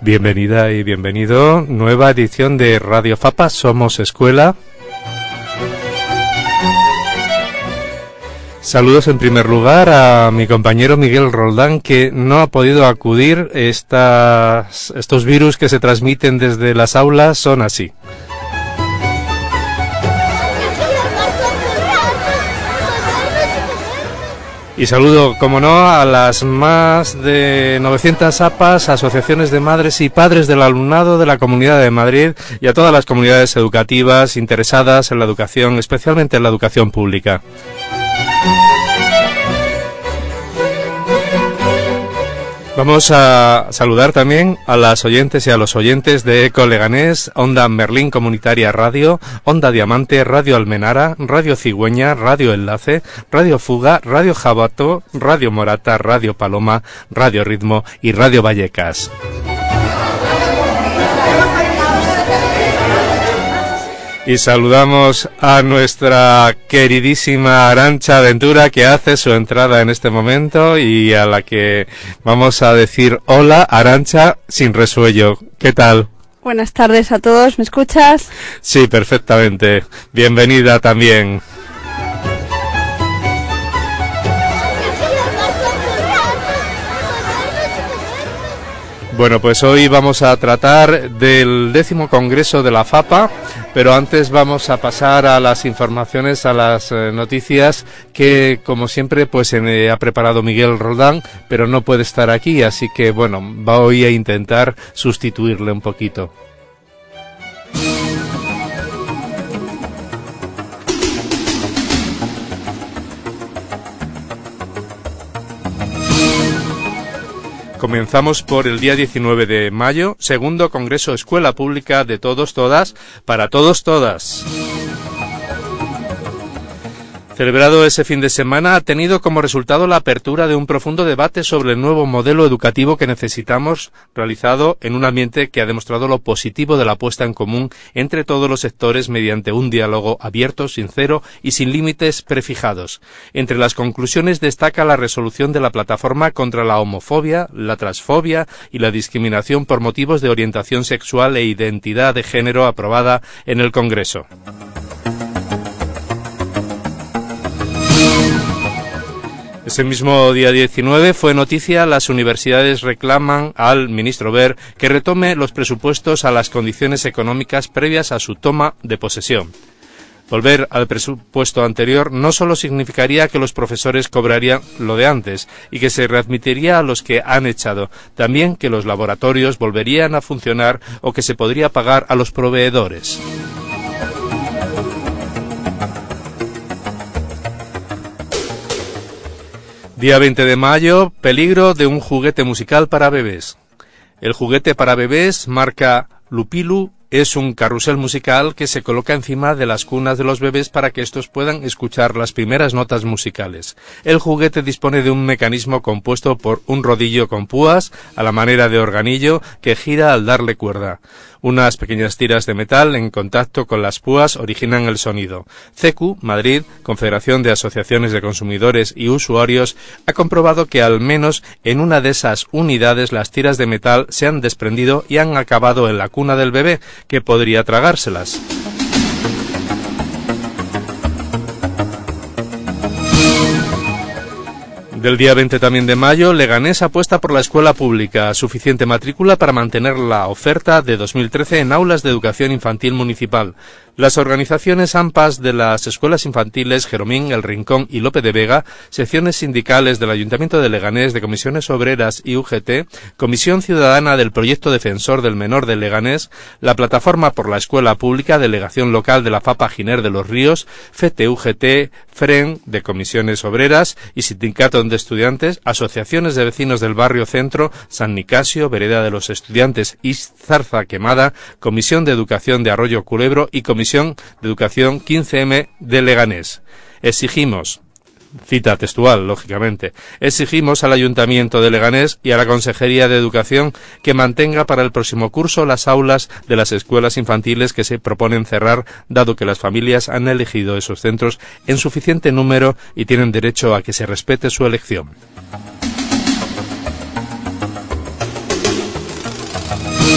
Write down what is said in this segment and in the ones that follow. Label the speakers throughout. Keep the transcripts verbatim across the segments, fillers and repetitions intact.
Speaker 1: Bienvenida y bienvenido. Nueva edición de Radio Fapa, Somos Escuela. Saludos en primer lugar a mi compañero Miguel Roldán, que no ha podido acudir. Estas, estos virus que se transmiten desde las aulas son así. Y saludo, como no, a las más de novecientas A P As, asociaciones de madres y padres del alumnado de la Comunidad de Madrid y a todas las comunidades educativas interesadas en la educación, especialmente en la educación pública. Vamos a saludar también a las oyentes y a los oyentes de Eco Leganés, Onda Merlín Comunitaria Radio, Onda Diamante, Radio Almenara, Radio Cigüeña, Radio Enlace, Radio Fuga, Radio Jabato, Radio Morata, Radio Paloma, Radio Ritmo y Radio Vallecas. Y saludamos a nuestra queridísima Arantxa Ventura, que hace su entrada en este momento y a la que vamos a decir hola, Arantxa, sin resuello. ¿Qué tal?
Speaker 2: Buenas tardes a todos, ¿me escuchas?
Speaker 1: Sí, perfectamente. Bienvenida también. Bueno, pues hoy vamos a tratar del décimo congreso de la Fapa, pero antes vamos a pasar a las informaciones, a las eh, noticias que, como siempre, pues eh, ha preparado Miguel Roldán, pero no puede estar aquí, así que, bueno, va hoy a intentar sustituirle un poquito. Comenzamos por el día diecinueve de mayo, segundo Congreso Escuela Pública de Todos, Todas, para Todos, Todas. Celebrado ese fin de semana, ha tenido como resultado la apertura de un profundo debate sobre el nuevo modelo educativo que necesitamos, realizado en un ambiente que ha demostrado lo positivo de la puesta en común entre todos los sectores mediante un diálogo abierto, sincero y sin límites prefijados. Entre las conclusiones destaca la resolución de la Plataforma contra la homofobia, la transfobia y la discriminación por motivos de orientación sexual e identidad de género, aprobada en el Congreso. Ese mismo día diecinueve fue noticia: las universidades reclaman al ministro Wert que retome los presupuestos a las condiciones económicas previas a su toma de posesión. Volver al presupuesto anterior no solo significaría que los profesores cobrarían lo de antes y que se readmitiría a los que han echado, también que los laboratorios volverían a funcionar o que se podría pagar a los proveedores. Día veinte de mayo, peligro de un juguete musical para bebés. El juguete para bebés, marca Lupilu, es un carrusel musical que se coloca encima de las cunas de los bebés para que estos puedan escuchar las primeras notas musicales. El juguete dispone de un mecanismo compuesto por un rodillo con púas, a la manera de organillo, que gira al darle cuerda. Unas pequeñas tiras de metal en contacto con las púas originan el sonido. C E C U, Madrid, Confederación de Asociaciones de Consumidores y Usuarios, ha comprobado que al menos en una de esas unidades las tiras de metal se han desprendido y han acabado en la cuna del bebé, que podría tragárselas. Del día veinte también de mayo, Leganés apuesta por la escuela pública, suficiente matrícula para mantener la oferta de dos mil trece en aulas de educación infantil municipal. Las organizaciones A M P As de las escuelas infantiles Jeromín, El Rincón y Lope de Vega, secciones sindicales del Ayuntamiento de Leganés, de Comisiones Obreras y U G T, Comisión Ciudadana del Proyecto Defensor del Menor de Leganés, la Plataforma por la Escuela Pública, Delegación Local de la FAPA Giner de los Ríos, F T U G T, FREN de Comisiones Obreras y Sindicato de Estudiantes, asociaciones de vecinos del Barrio Centro, San Nicasio, Vereda de los Estudiantes y Zarza Quemada, Comisión de Educación de Arroyo Culebro y Comisión de Educación quince eme de Leganés. Exigimos, cita textual, lógicamente, exigimos al Ayuntamiento de Leganés y a la Consejería de Educación que mantenga para el próximo curso las aulas de las escuelas infantiles que se proponen cerrar, dado que las familias han elegido esos centros en suficiente número y tienen derecho a que se respete su elección.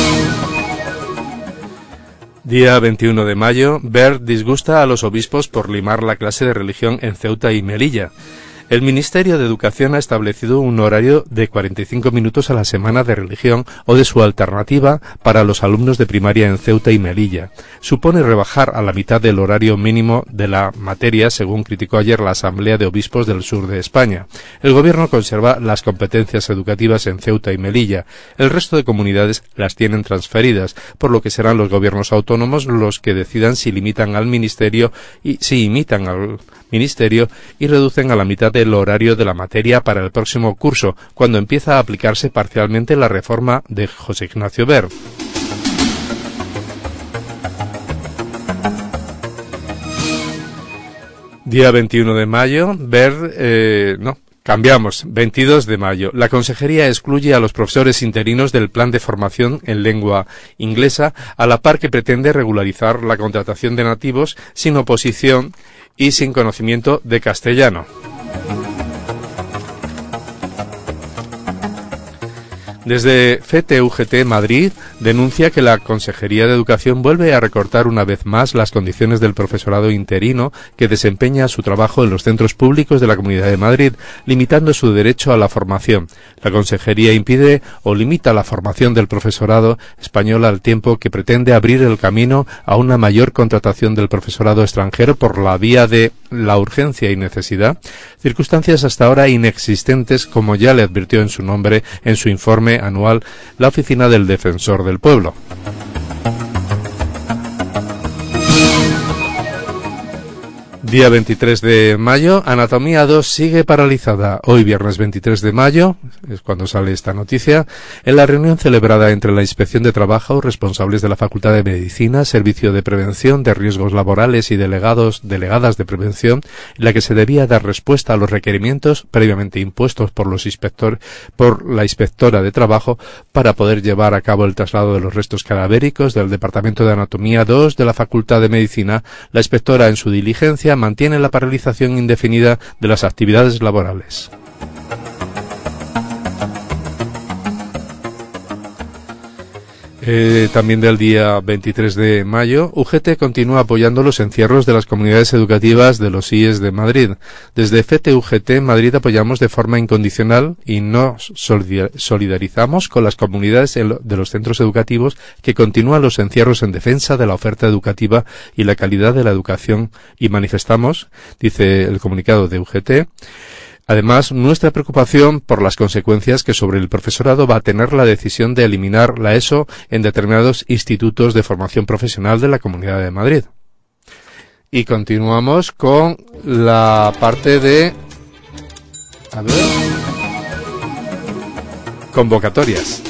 Speaker 1: Día veintiuno de mayo, Wert disgusta a los obispos por limar la clase de religión en Ceuta y Melilla. El Ministerio de Educación ha establecido un horario de cuarenta y cinco minutos a la semana de religión o de su alternativa para los alumnos de primaria en Ceuta y Melilla. Supone rebajar a la mitad del horario mínimo de la materia, según criticó ayer la Asamblea de Obispos del sur de España. El Gobierno conserva las competencias educativas en Ceuta y Melilla. El resto de comunidades las tienen transferidas, por lo que serán los gobiernos autónomos los que decidan si limitan al Ministerio y si imitan al Ministerio y reducen a la mitad del horario de la materia para el próximo curso, cuando empieza a aplicarse parcialmente la reforma de José Ignacio Wert. Día veintiuno de mayo, Wert, eh, no, cambiamos, veintidós de mayo. La Consejería excluye a los profesores interinos del plan de formación en lengua inglesa, a la par que pretende regularizar la contratación de nativos sin oposición y sin conocimiento de castellano. Desde F T U G T Madrid denuncia que la Consejería de Educación vuelve a recortar una vez más las condiciones del profesorado interino que desempeña su trabajo en los centros públicos de la Comunidad de Madrid, limitando su derecho a la formación. La Consejería impide o limita la formación del profesorado español al tiempo que pretende abrir el camino a una mayor contratación del profesorado extranjero por la vía de la urgencia y necesidad, circunstancias hasta ahora inexistentes, como ya le advirtió en su nombre en su informe anual la Oficina del Defensor del Pueblo. Día veintitrés de mayo, Anatomía dos sigue paralizada. Hoy, viernes veintitrés de mayo, es cuando sale esta noticia, en la reunión celebrada entre la Inspección de Trabajo, responsables de la Facultad de Medicina, Servicio de Prevención de Riesgos Laborales y delegados, delegadas de prevención, en la que se debía dar respuesta a los requerimientos previamente impuestos por los inspector, por la Inspectora de Trabajo para poder llevar a cabo el traslado de los restos cadavéricos del Departamento de Anatomía dos de la Facultad de Medicina. La inspectora, en su diligencia, mantiene la paralización indefinida de las actividades laborales. Eh, también del día veintitrés de mayo, U G T continúa apoyando los encierros de las comunidades educativas de los I E S de Madrid. Desde F T U G T Madrid apoyamos de forma incondicional y nos solidarizamos con las comunidades de los centros educativos que continúan los encierros en defensa de la oferta educativa y la calidad de la educación, y manifestamos, dice el comunicado de U G T, además, nuestra preocupación por las consecuencias que sobre el profesorado va a tener la decisión de eliminar la ESO en determinados institutos de formación profesional de la Comunidad de Madrid. Y continuamos con la parte de... A ver... convocatorias.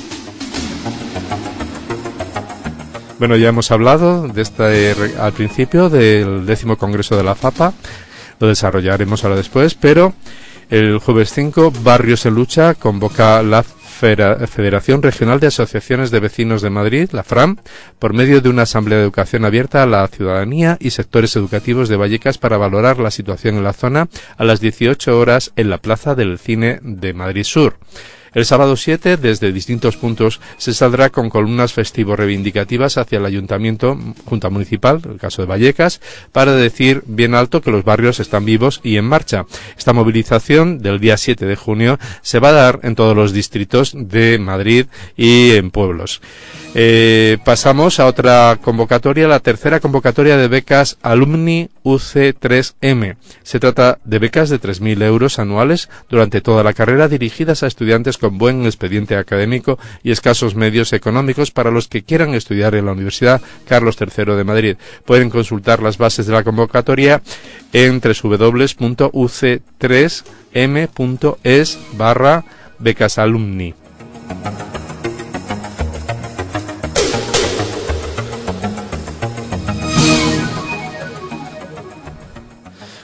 Speaker 1: Bueno, ya hemos hablado de este, al principio del décimo Congreso de la FAPA, lo desarrollaremos ahora después, pero... El jueves cinco, Barrios en Lucha convoca la Federación Regional de Asociaciones de Vecinos de Madrid, la FRAM, por medio de una asamblea de educación abierta a la ciudadanía y sectores educativos de Vallecas para valorar la situación en la zona a las dieciocho horas en la Plaza del Cine de Madrid Sur. El sábado siete, desde distintos puntos, se saldrá con columnas festivo-reivindicativas hacia el Ayuntamiento, Junta Municipal, el caso de Vallecas, para decir bien alto que los barrios están vivos y en marcha. Esta movilización del día siete de junio se va a dar en todos los distritos de Madrid y en pueblos. Eh, pasamos a otra convocatoria, la tercera convocatoria de becas Alumni U C tres M. Se trata de becas de tres mil euros anuales durante toda la carrera, dirigidas a estudiantes con buen expediente académico y escasos medios económicos, para los que quieran estudiar en la Universidad Carlos tercero de Madrid. Pueden consultar las bases de la convocatoria en doble u doble u doble u punto u c tres m punto es barra becas alumni.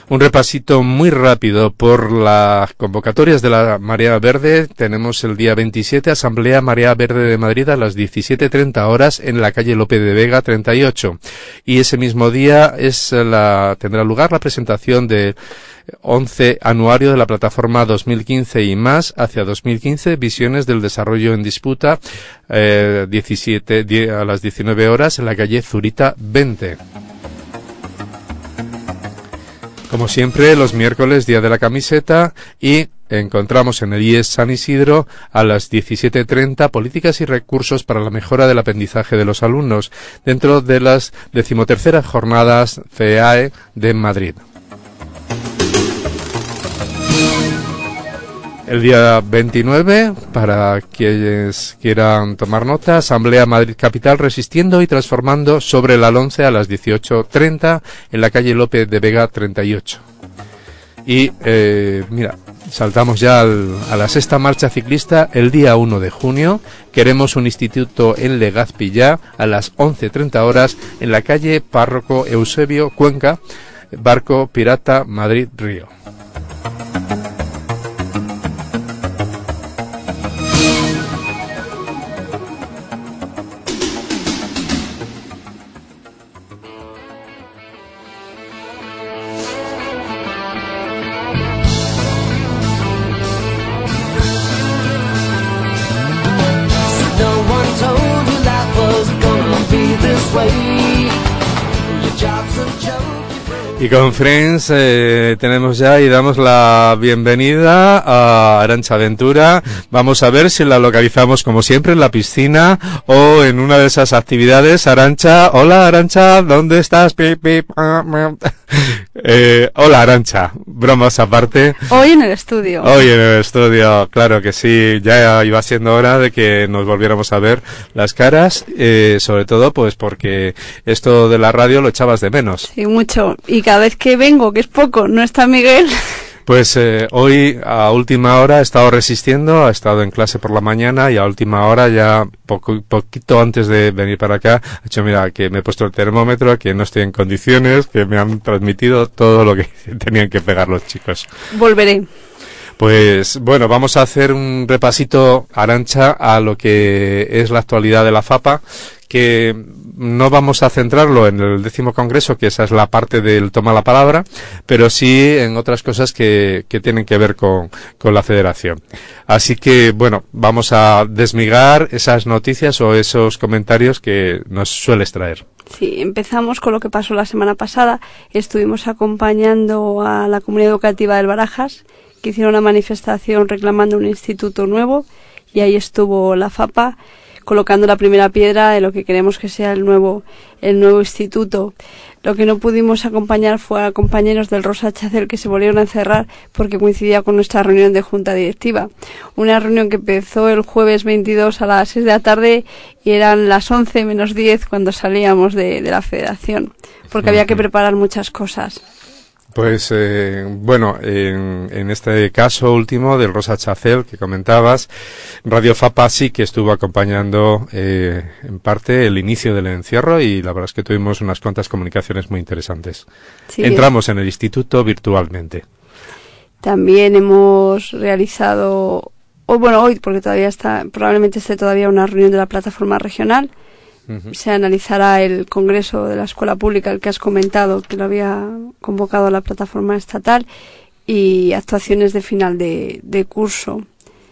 Speaker 1: Un repasito muy rápido por las convocatorias de la Marea Verde. Tenemos el día veintisiete, Asamblea Marea Verde de Madrid a las diecisiete treinta horas en la calle Lope de Vega treinta y ocho. Y ese mismo día es la, tendrá lugar la presentación de once anuario de la plataforma dos mil quince y más hacia dos mil quince, visiones del desarrollo en disputa, eh, diecisiete a las diecinueve horas en la calle Zurita veinte. Como siempre, los miércoles, día de la camiseta, y encontramos en el I E S San Isidro a las diecisiete treinta políticas y recursos para la mejora del aprendizaje de los alumnos dentro de las decimoterceras jornadas C E A E de Madrid. El día veintinueve, para quienes quieran tomar nota, Asamblea Madrid Capital resistiendo y transformando sobre la once a las dieciocho treinta en la calle Lope de Vega treinta y ocho. Y, eh, mira, saltamos ya al, a la sexta marcha ciclista el día uno de junio. Queremos un instituto en Legazpi ya a las once treinta horas en la calle Párroco Eusebio Cuenca, Barco Pirata Madrid Río. Y con Friends eh, tenemos ya y damos la bienvenida a Arantxa Ventura. Vamos a ver si la localizamos como siempre en la piscina o en una de esas actividades. Arantxa, hola Arantxa, ¿dónde estás? Pip, pip. Eh, hola Arantxa, bromas aparte.
Speaker 2: Hoy en el estudio.
Speaker 1: Hoy en el estudio, claro que sí, ya iba siendo hora de que nos volviéramos a ver las caras, eh, sobre todo pues porque esto de la radio lo echabas de menos.
Speaker 2: Sí, mucho. Y cada vez que vengo, que es poco, no está Miguel.
Speaker 1: Pues eh, hoy a última hora he estado resistiendo, ha estado en clase por la mañana y a última hora ya poco, poquito antes de venir para acá he dicho mira que me he puesto el termómetro, que no estoy en condiciones, que me han transmitido todo lo que tenían que pegar los chicos.
Speaker 2: Volveré.
Speaker 1: Pues bueno, vamos a hacer un repasito, Arantxa, a lo que es la actualidad de la FAPA, que no vamos a centrarlo en el décimo congreso, que esa es la parte del toma la palabra, pero sí en otras cosas que, que tienen que ver con, con la federación. Así que, bueno, vamos a desmigar esas noticias o esos comentarios que nos sueles traer.
Speaker 2: Sí, empezamos con lo que pasó la semana pasada. Estuvimos acompañando a la comunidad educativa del Barajas, que hicieron una manifestación reclamando un instituto nuevo, y ahí estuvo la FAPA colocando la primera piedra de lo que queremos que sea el nuevo el nuevo instituto. Lo que no pudimos acompañar fue a compañeros del Rosa Chacel, que se volvieron a encerrar porque coincidía con nuestra reunión de junta directiva. Una reunión que empezó el jueves veintidós a las seis de la tarde y eran las once menos diez cuando salíamos de, de la federación, porque había que preparar muchas cosas.
Speaker 1: Pues eh, bueno, en, en este caso último del Rosa Chacel que comentabas, Radio FAPA sí que estuvo acompañando eh, en parte el inicio del encierro y la verdad es que tuvimos unas cuantas comunicaciones muy interesantes. Sí. Entramos en el instituto virtualmente.
Speaker 2: También hemos realizado, o bueno, hoy porque todavía está, probablemente esté todavía una reunión de la plataforma regional. Uh-huh. Se analizará el congreso de la escuela pública, el que has comentado, que lo había convocado la plataforma estatal, y actuaciones de final de, de curso. Uh-huh.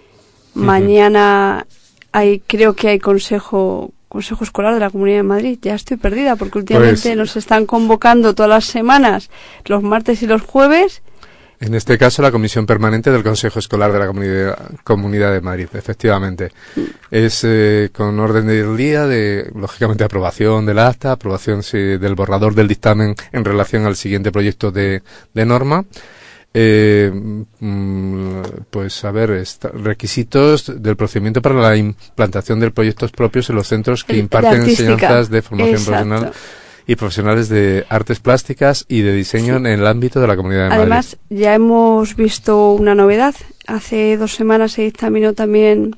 Speaker 2: Mañana hay, creo que hay consejo consejo escolar de la Comunidad de Madrid. Ya estoy perdida porque últimamente pues, nos están convocando todas las semanas, los martes y los jueves.
Speaker 1: En este caso, la Comisión Permanente del Consejo Escolar de la Comunidad, Comunidad de Madrid, efectivamente. Mm. Es eh, con orden del día de, lógicamente, aprobación del acta, aprobación sí, del borrador del dictamen en relación al siguiente proyecto de, de norma. Eh, mm, pues, a ver, está, requisitos del procedimiento para la implantación de proyectos propios en los centros que El, imparten enseñanzas de formación Exacto. profesional y profesionales de artes plásticas y de diseño sí. en el ámbito de la Comunidad de Madrid.
Speaker 2: Además, ya hemos visto una novedad. Hace dos semanas se dictaminó también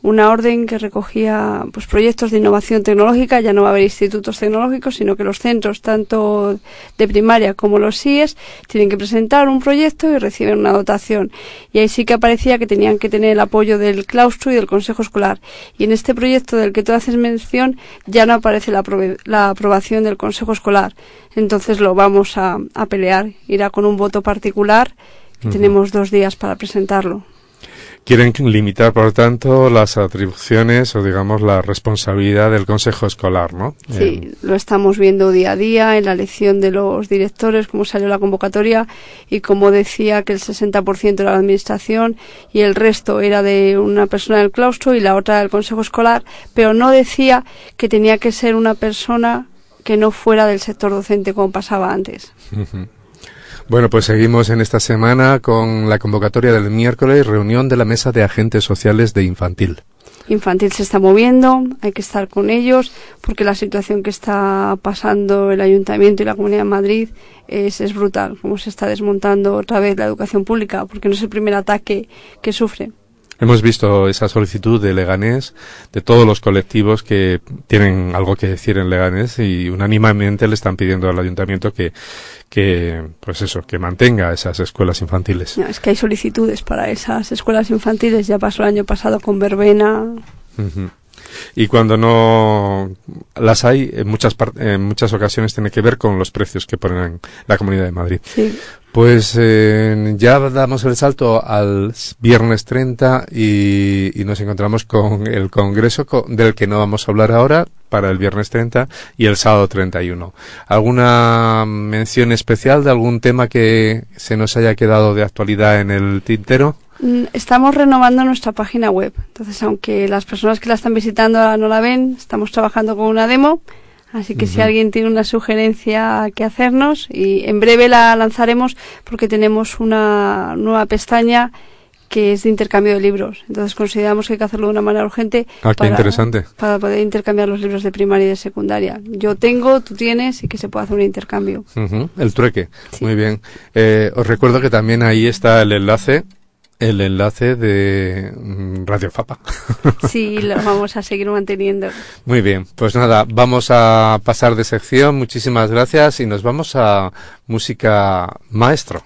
Speaker 2: una orden que recogía pues proyectos de innovación tecnológica. Ya no va a haber institutos tecnológicos, sino que los centros, tanto de primaria como los S I E S, tienen que presentar un proyecto y reciben una dotación. Y ahí sí que aparecía que tenían que tener el apoyo del claustro y del consejo escolar. Y en este proyecto del que tú haces mención ya no aparece la, aprove- la aprobación del consejo escolar. Entonces lo vamos a, a pelear. Irá con un voto particular, que uh-huh. tenemos dos días para presentarlo.
Speaker 1: Quieren limitar, por tanto, las atribuciones o, digamos, la responsabilidad del consejo escolar, ¿no?
Speaker 2: Sí,
Speaker 1: eh.
Speaker 2: lo estamos viendo día a día en la elección de los directores, cómo salió la convocatoria y como decía que el sesenta por ciento era la administración y el resto era de una persona del claustro y la otra del consejo escolar, pero no decía que tenía que ser una persona que no fuera del sector docente como pasaba antes.
Speaker 1: Uh-huh. Bueno, pues seguimos en esta semana con la convocatoria del miércoles, reunión de la Mesa de Agentes Sociales de Infantil.
Speaker 2: Infantil se está moviendo, hay que estar con ellos, porque la situación que está pasando el Ayuntamiento y la Comunidad de Madrid es, es brutal, como se está desmontando otra vez la educación pública, porque no es el primer ataque que sufre.
Speaker 1: Hemos visto esa solicitud de Leganés, de todos los colectivos que tienen algo que decir en Leganés y unánimemente le están pidiendo al ayuntamiento que, que, pues eso, que mantenga esas escuelas infantiles.
Speaker 2: No, es que hay solicitudes para esas escuelas infantiles, ya pasó el año pasado con Verbena.
Speaker 1: Uh-huh. Y cuando no las hay, en muchas part- en muchas ocasiones tiene que ver con los precios que ponen en la Comunidad de Madrid.
Speaker 2: Sí.
Speaker 1: Pues eh, ya damos el salto al viernes treinta y, y nos encontramos con el congreso co- del que no vamos a hablar ahora para el viernes treinta y el sábado treinta y uno. ¿Alguna mención especial de algún tema que se nos haya quedado de actualidad en el tintero?
Speaker 2: Estamos renovando nuestra página web, entonces aunque las personas que la están visitando ahora no la ven, estamos trabajando con una demo, así que uh-huh. si alguien tiene una sugerencia que hacernos, y en breve la lanzaremos porque tenemos una nueva pestaña que es de intercambio de libros, entonces consideramos que hay que hacerlo de una manera urgente
Speaker 1: ah, qué
Speaker 2: para,
Speaker 1: interesante.
Speaker 2: para poder intercambiar los libros de primaria y de secundaria. Yo tengo, tú tienes y que se pueda hacer un intercambio.
Speaker 1: Uh-huh. El trueque,
Speaker 2: sí.
Speaker 1: Muy bien. Eh, os recuerdo que también ahí está el enlace El enlace de Radio Fapa.
Speaker 2: Sí, lo vamos a seguir manteniendo.
Speaker 1: Muy bien, pues nada, vamos a pasar de sección. Muchísimas gracias y nos vamos a música maestro.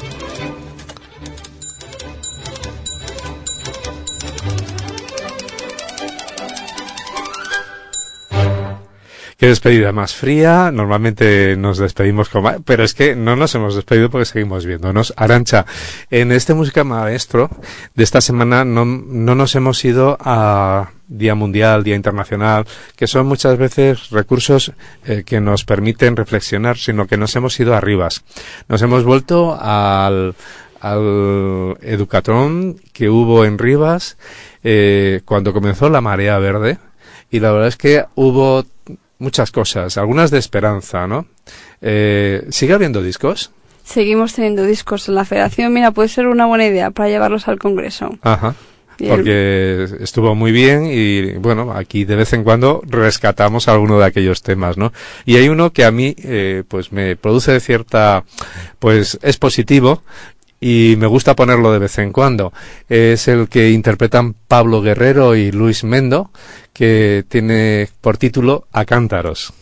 Speaker 1: Qué despedida más fría. Normalmente nos despedimos con... Pero es que no nos hemos despedido porque seguimos viéndonos. Arantxa, en este Música Maestro de esta semana no, no nos hemos ido a Día Mundial, Día Internacional, que son muchas veces recursos eh, que nos permiten reflexionar, sino que nos hemos ido a Rivas. Nos hemos vuelto al, al Educatón que hubo en Rivas eh, cuando comenzó la Marea Verde. Y la verdad es que hubo muchas cosas, algunas de esperanza, ¿no? Eh, ¿Sigue habiendo discos?
Speaker 2: Seguimos teniendo discos en la federación. Mira, puede ser una buena idea para llevarlos al Congreso.
Speaker 1: Ajá. Porque estuvo muy bien y, bueno, aquí de vez en cuando rescatamos alguno de aquellos temas, ¿no? Y hay uno que a mí, eh, pues me produce cierta, pues es positivo y me gusta ponerlo de vez en cuando. Es el que interpretan Pablo Guerrero y Luis Mendo, que tiene por título A Cántaros.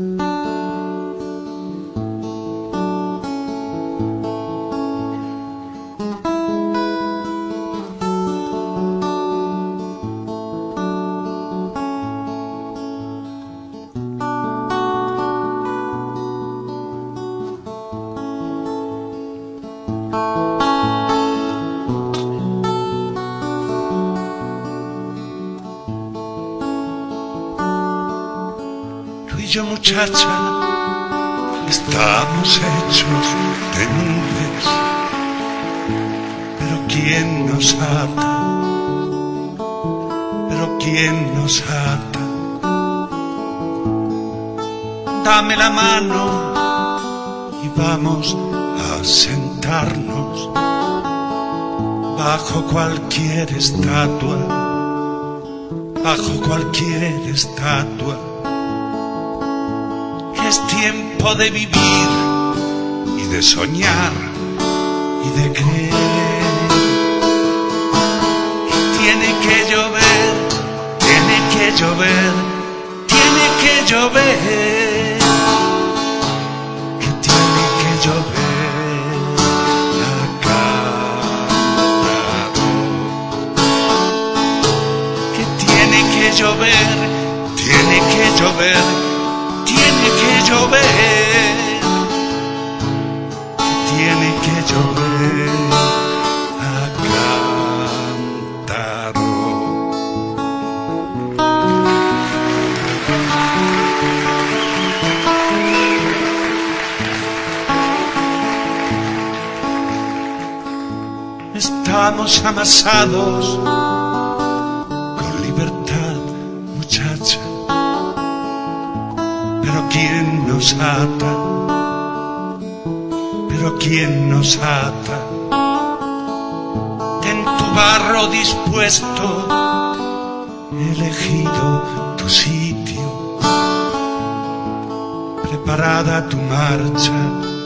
Speaker 3: Muchacha, estamos hechos de nubes, pero ¿quién nos ata? Pero ¿quién nos ata? Dame la mano y vamos a sentarnos bajo cualquier estatua, bajo cualquier estatua. Es tiempo de vivir y de soñar y de creer. Y tiene que llover que llover, tiene que llover, que tiene que llover acá, que tiene que llover, tiene que llover, tiene que llover, tiene que llover acá. Estamos amasados con libertad, muchacha, pero ¿quién nos ata? Pero ¿quién nos ata? Ten tu barro dispuesto, elegido tu sitio, preparada tu marcha,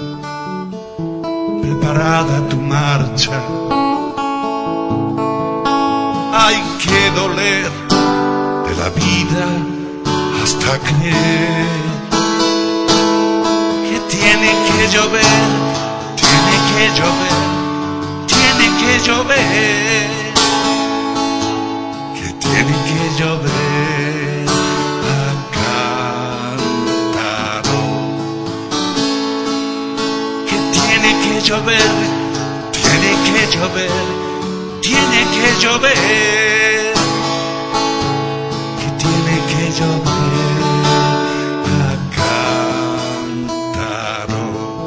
Speaker 3: preparada tu marcha. Hay que doler de la vida hasta creer que tiene que llover, tiene que llover, tiene que llover, que tiene que llover a cántaro, que tiene que llover, tiene que llover, tiene que llover, que tiene que llover a cántaro.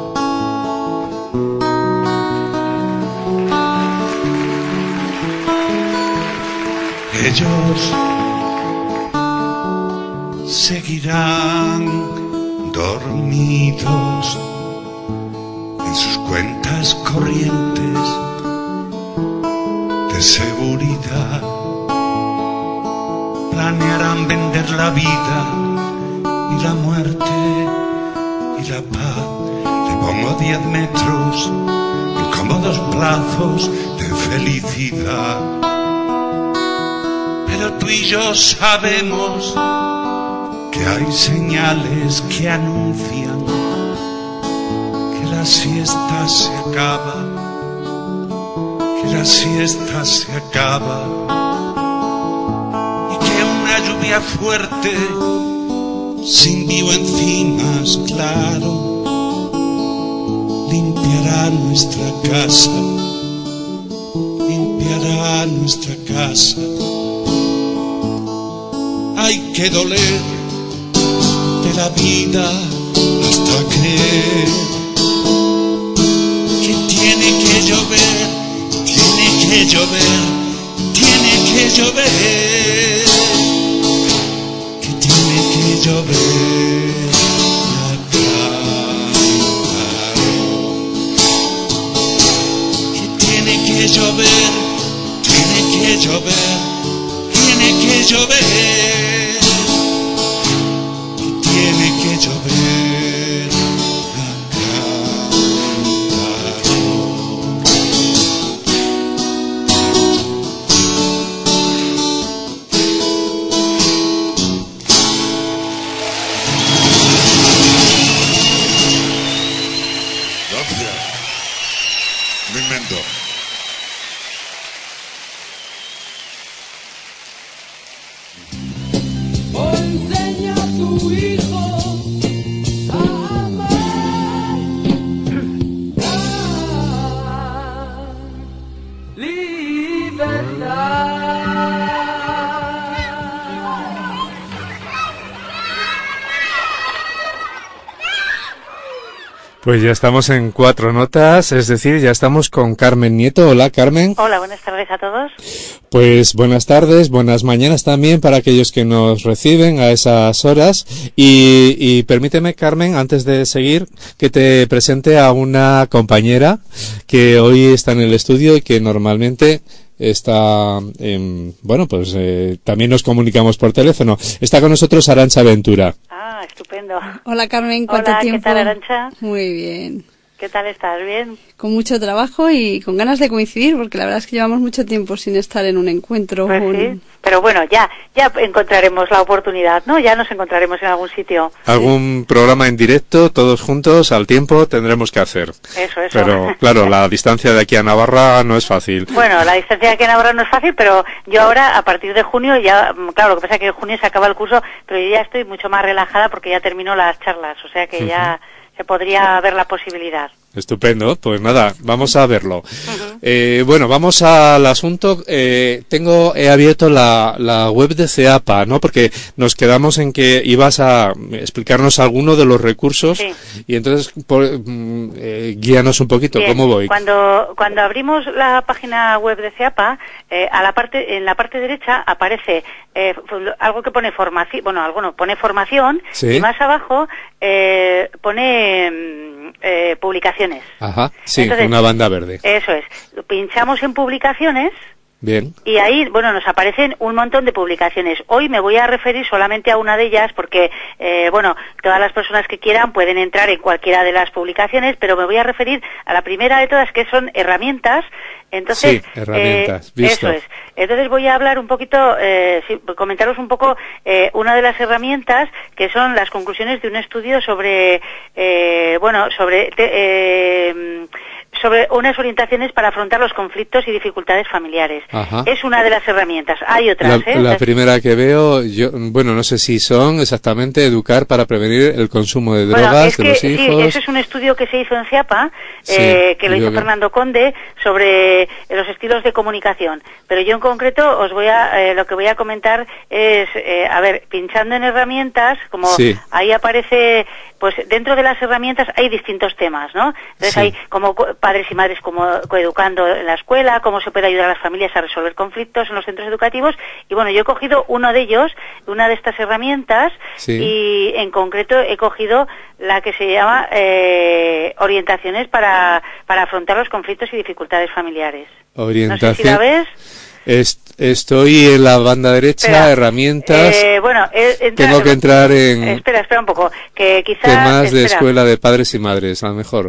Speaker 3: Ellos seguirán dormidos en sus cuentas corrientes de seguridad, planearán vender la vida y la muerte y la paz. Le pongo diez metros en cómodos plazos de felicidad, pero tú y yo sabemos que hay señales que anuncian que la siesta se acaba, la siesta se acaba y que una lluvia fuerte sin bioenzimas, claro, limpiará nuestra casa, limpiará nuestra casa. Hay que doler de la vida hasta creer que tiene que llover, tiene que llover, tiene que llover, que tiene que llover a cántaro, que tiene que llover, tiene que llover, tiene que llover, que tiene que llover a cántaro.
Speaker 4: Enseña a tu hijo a amar, dar libertad.
Speaker 1: Pues ya estamos en Cuatro Notas, es decir, ya estamos con Carmen Nieto. Hola, Carmen.
Speaker 5: Hola, buenas tardes a todos.
Speaker 1: Pues buenas tardes, buenas mañanas también para aquellos que nos reciben a esas horas. Y, y permíteme, Carmen, antes de seguir, que te presente a una compañera que hoy está en el estudio y que normalmente está, eh, bueno, pues eh, también nos comunicamos por teléfono. Está con nosotros Arantxa Ventura.
Speaker 5: Ah, estupendo.
Speaker 2: Hola Carmen, ¿cuánto
Speaker 5: Hola,
Speaker 2: tiempo?
Speaker 5: ¿qué tal, Arantxa?
Speaker 2: Muy bien.
Speaker 5: ¿Qué tal estás? ¿Bien?
Speaker 2: Con mucho trabajo y con ganas de coincidir, porque la verdad es que llevamos mucho tiempo sin estar en un encuentro.
Speaker 5: Pues
Speaker 2: un...
Speaker 5: sí, pero bueno, ya ya encontraremos la oportunidad, ¿no? Ya nos encontraremos en algún sitio.
Speaker 1: Algún programa en directo, todos juntos, al tiempo, tendremos que hacer.
Speaker 5: Eso, eso.
Speaker 1: Pero, claro, la distancia de aquí a Navarra no es fácil.
Speaker 5: Bueno, la distancia de aquí a Navarra no es fácil, pero yo ahora, a partir de junio, ya, claro, lo que pasa es que en junio se acaba el curso, pero yo ya estoy mucho más relajada porque ya termino las charlas, o sea que uh-huh. ya se podría ver la posibilidad.
Speaker 1: Estupendo, pues nada, vamos a verlo.
Speaker 5: Uh-huh.
Speaker 1: Eh, bueno, vamos al asunto. Eh, tengo, he abierto la, la web de CEAPA, ¿no? Porque nos quedamos en que ibas a explicarnos alguno de los recursos
Speaker 5: sí.
Speaker 1: y entonces por, eh, guíanos un poquito.
Speaker 5: Bien.
Speaker 1: ¿Cómo voy?
Speaker 5: Cuando cuando abrimos la página web de CEAPA, eh, a la parte en la parte derecha aparece eh, algo que pone formación, bueno, algo no, pone formación
Speaker 1: ¿Sí?
Speaker 5: y más abajo eh, pone eh, publicaciones.
Speaker 1: Ajá, sí,
Speaker 5: Entonces,
Speaker 1: una banda verde.
Speaker 5: Eso es. Pinchamos en publicaciones.
Speaker 1: Bien.
Speaker 5: Y ahí, bueno, nos aparecen un montón de publicaciones. Hoy me voy a referir solamente a una de ellas porque, eh, bueno, todas las personas que quieran pueden entrar en cualquiera de las publicaciones, pero me voy a referir a la primera de todas, que son herramientas. Entonces,
Speaker 1: sí, herramientas,
Speaker 5: eh,
Speaker 1: visto.
Speaker 5: Eso es. Entonces voy a hablar un poquito, eh, sí, comentaros un poco eh, una de las herramientas que son las conclusiones de un estudio sobre, eh, bueno, sobre... Te, eh, sobre unas orientaciones para afrontar los conflictos y dificultades familiares.
Speaker 1: Ajá.
Speaker 5: Es una de las herramientas. Hay otras,
Speaker 1: la,
Speaker 5: ¿eh?
Speaker 1: La primera que veo, yo, bueno, no sé si son exactamente educar para prevenir el consumo de
Speaker 5: bueno,
Speaker 1: drogas
Speaker 5: es
Speaker 1: de
Speaker 5: que,
Speaker 1: los hijos.
Speaker 5: Sí, eso es un estudio que se hizo en CEAPA,
Speaker 1: sí,
Speaker 5: eh, que lo hizo
Speaker 1: que...
Speaker 5: Fernando Conde, sobre los estilos de comunicación. Pero yo en concreto os voy a, eh, lo que voy a comentar es, eh, a ver, pinchando en herramientas, como
Speaker 1: sí.
Speaker 5: ahí aparece, pues dentro de las herramientas hay distintos temas, ¿no? Entonces
Speaker 1: sí.
Speaker 5: hay como padres y madres como coeducando en la escuela, cómo se puede ayudar a las familias a resolver conflictos en los centros educativos. Y bueno, yo he cogido uno de ellos, una de estas herramientas,
Speaker 1: sí.
Speaker 5: y en concreto he cogido la que se llama eh, orientaciones para, para afrontar los conflictos y dificultades familiares.
Speaker 1: Orientación.
Speaker 5: No sé si la ves.
Speaker 1: Est estoy en la banda derecha, espera, herramientas.
Speaker 5: Eh, bueno, eh, entra,
Speaker 1: tengo que entrar en.
Speaker 5: Espera, espera un poco, que quizás.
Speaker 1: Temas
Speaker 5: espera.
Speaker 1: de escuela de padres y madres, a lo mejor.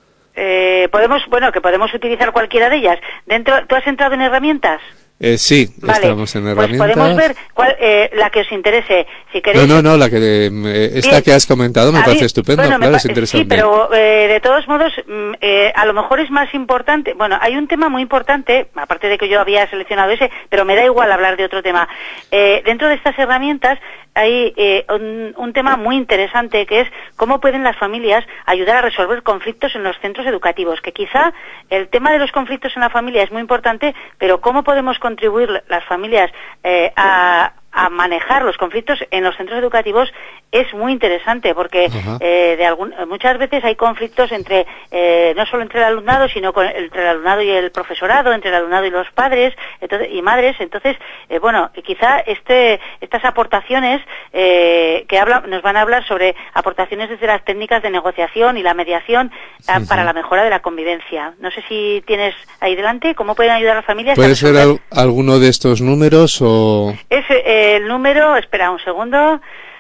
Speaker 5: Eh, podemos, bueno, que podemos utilizar cualquiera de ellas. Dentro, ¿tú has entrado en herramientas?
Speaker 1: Eh, sí,
Speaker 5: vale,
Speaker 1: estamos en herramientas.
Speaker 5: Pues podemos ver cuál, eh, la que os interese. Si queréis...
Speaker 1: No, no, no, la que eh, esta
Speaker 5: Bien.
Speaker 1: que has comentado me
Speaker 5: a
Speaker 1: parece
Speaker 5: mí,
Speaker 1: estupendo,
Speaker 5: bueno,
Speaker 1: claro,
Speaker 5: me
Speaker 1: es interesante.
Speaker 5: Sí, pero eh, de todos modos, mm, eh, a lo mejor es más importante. Bueno, hay un tema muy importante, aparte de que yo había seleccionado ese, pero me da igual hablar de otro tema. Eh, dentro de estas herramientas hay eh, un, un tema muy interesante que es cómo pueden las familias ayudar a resolver conflictos en los centros educativos, que quizá el tema de los conflictos en la familia es muy importante, pero cómo podemos contribuir las familias eh, a, a manejar los conflictos en los centros educativos es muy interesante porque eh, de algún, muchas veces hay conflictos entre eh, no solo entre el alumnado sino con, entre el alumnado y el profesorado, entre el alumnado y los padres entonces, y madres. Entonces, eh, bueno, quizá este, estas aportaciones eh, que habla, nos van a hablar sobre aportaciones desde las técnicas de negociación y la mediación a,
Speaker 1: sí,
Speaker 5: para
Speaker 1: sí.
Speaker 5: la mejora de la convivencia. No sé si tienes ahí delante cómo pueden ayudar a las familias.
Speaker 1: ¿Puede ser al, alguno de estos números o...?
Speaker 5: Es eh, el número, espera un segundo.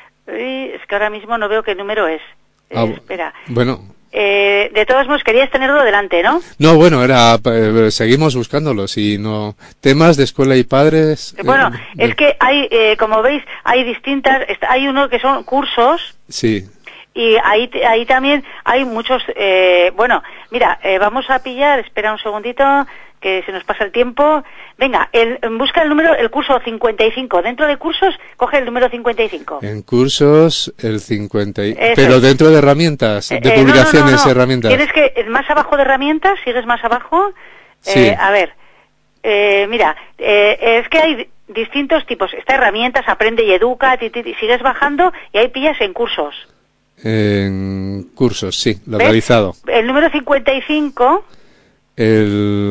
Speaker 5: Uy, es que ahora mismo no veo qué número es. Eh,
Speaker 1: ah,
Speaker 5: espera.
Speaker 1: Bueno.
Speaker 5: Eh, de todos modos, querías tenerlo delante, ¿no?
Speaker 1: No, bueno, era eh, seguimos buscándolo. Si no temas de escuela y padres.
Speaker 5: Bueno,
Speaker 1: eh,
Speaker 5: es que hay, eh, como veis, hay distintas. Hay uno que son cursos.
Speaker 1: Sí.
Speaker 5: Y ahí ahí también hay muchos. Eh, bueno, mira, eh, vamos a pillar. Espera un segundito, que se nos pasa el tiempo. Venga, el, busca el número, el curso cincuenta y cinco. Dentro de cursos, coge el número cincuenta y cinco.
Speaker 1: En cursos, el cincuenta. Y...
Speaker 5: Eso
Speaker 1: Pero
Speaker 5: es.
Speaker 1: dentro de herramientas, de
Speaker 5: eh,
Speaker 1: publicaciones,
Speaker 5: no, no, no, no.
Speaker 1: herramientas.
Speaker 5: Tienes que, más abajo de herramientas, sigues más abajo.
Speaker 1: Sí.
Speaker 5: Eh, a ver, eh, mira, eh, es que hay distintos tipos. Está herramientas, aprende y educa, ti, ti, ti, sigues bajando y ahí pillas en cursos.
Speaker 1: En cursos, sí,
Speaker 5: ¿Ves?
Speaker 1: localizado.
Speaker 5: El número cincuenta y cinco.
Speaker 1: El...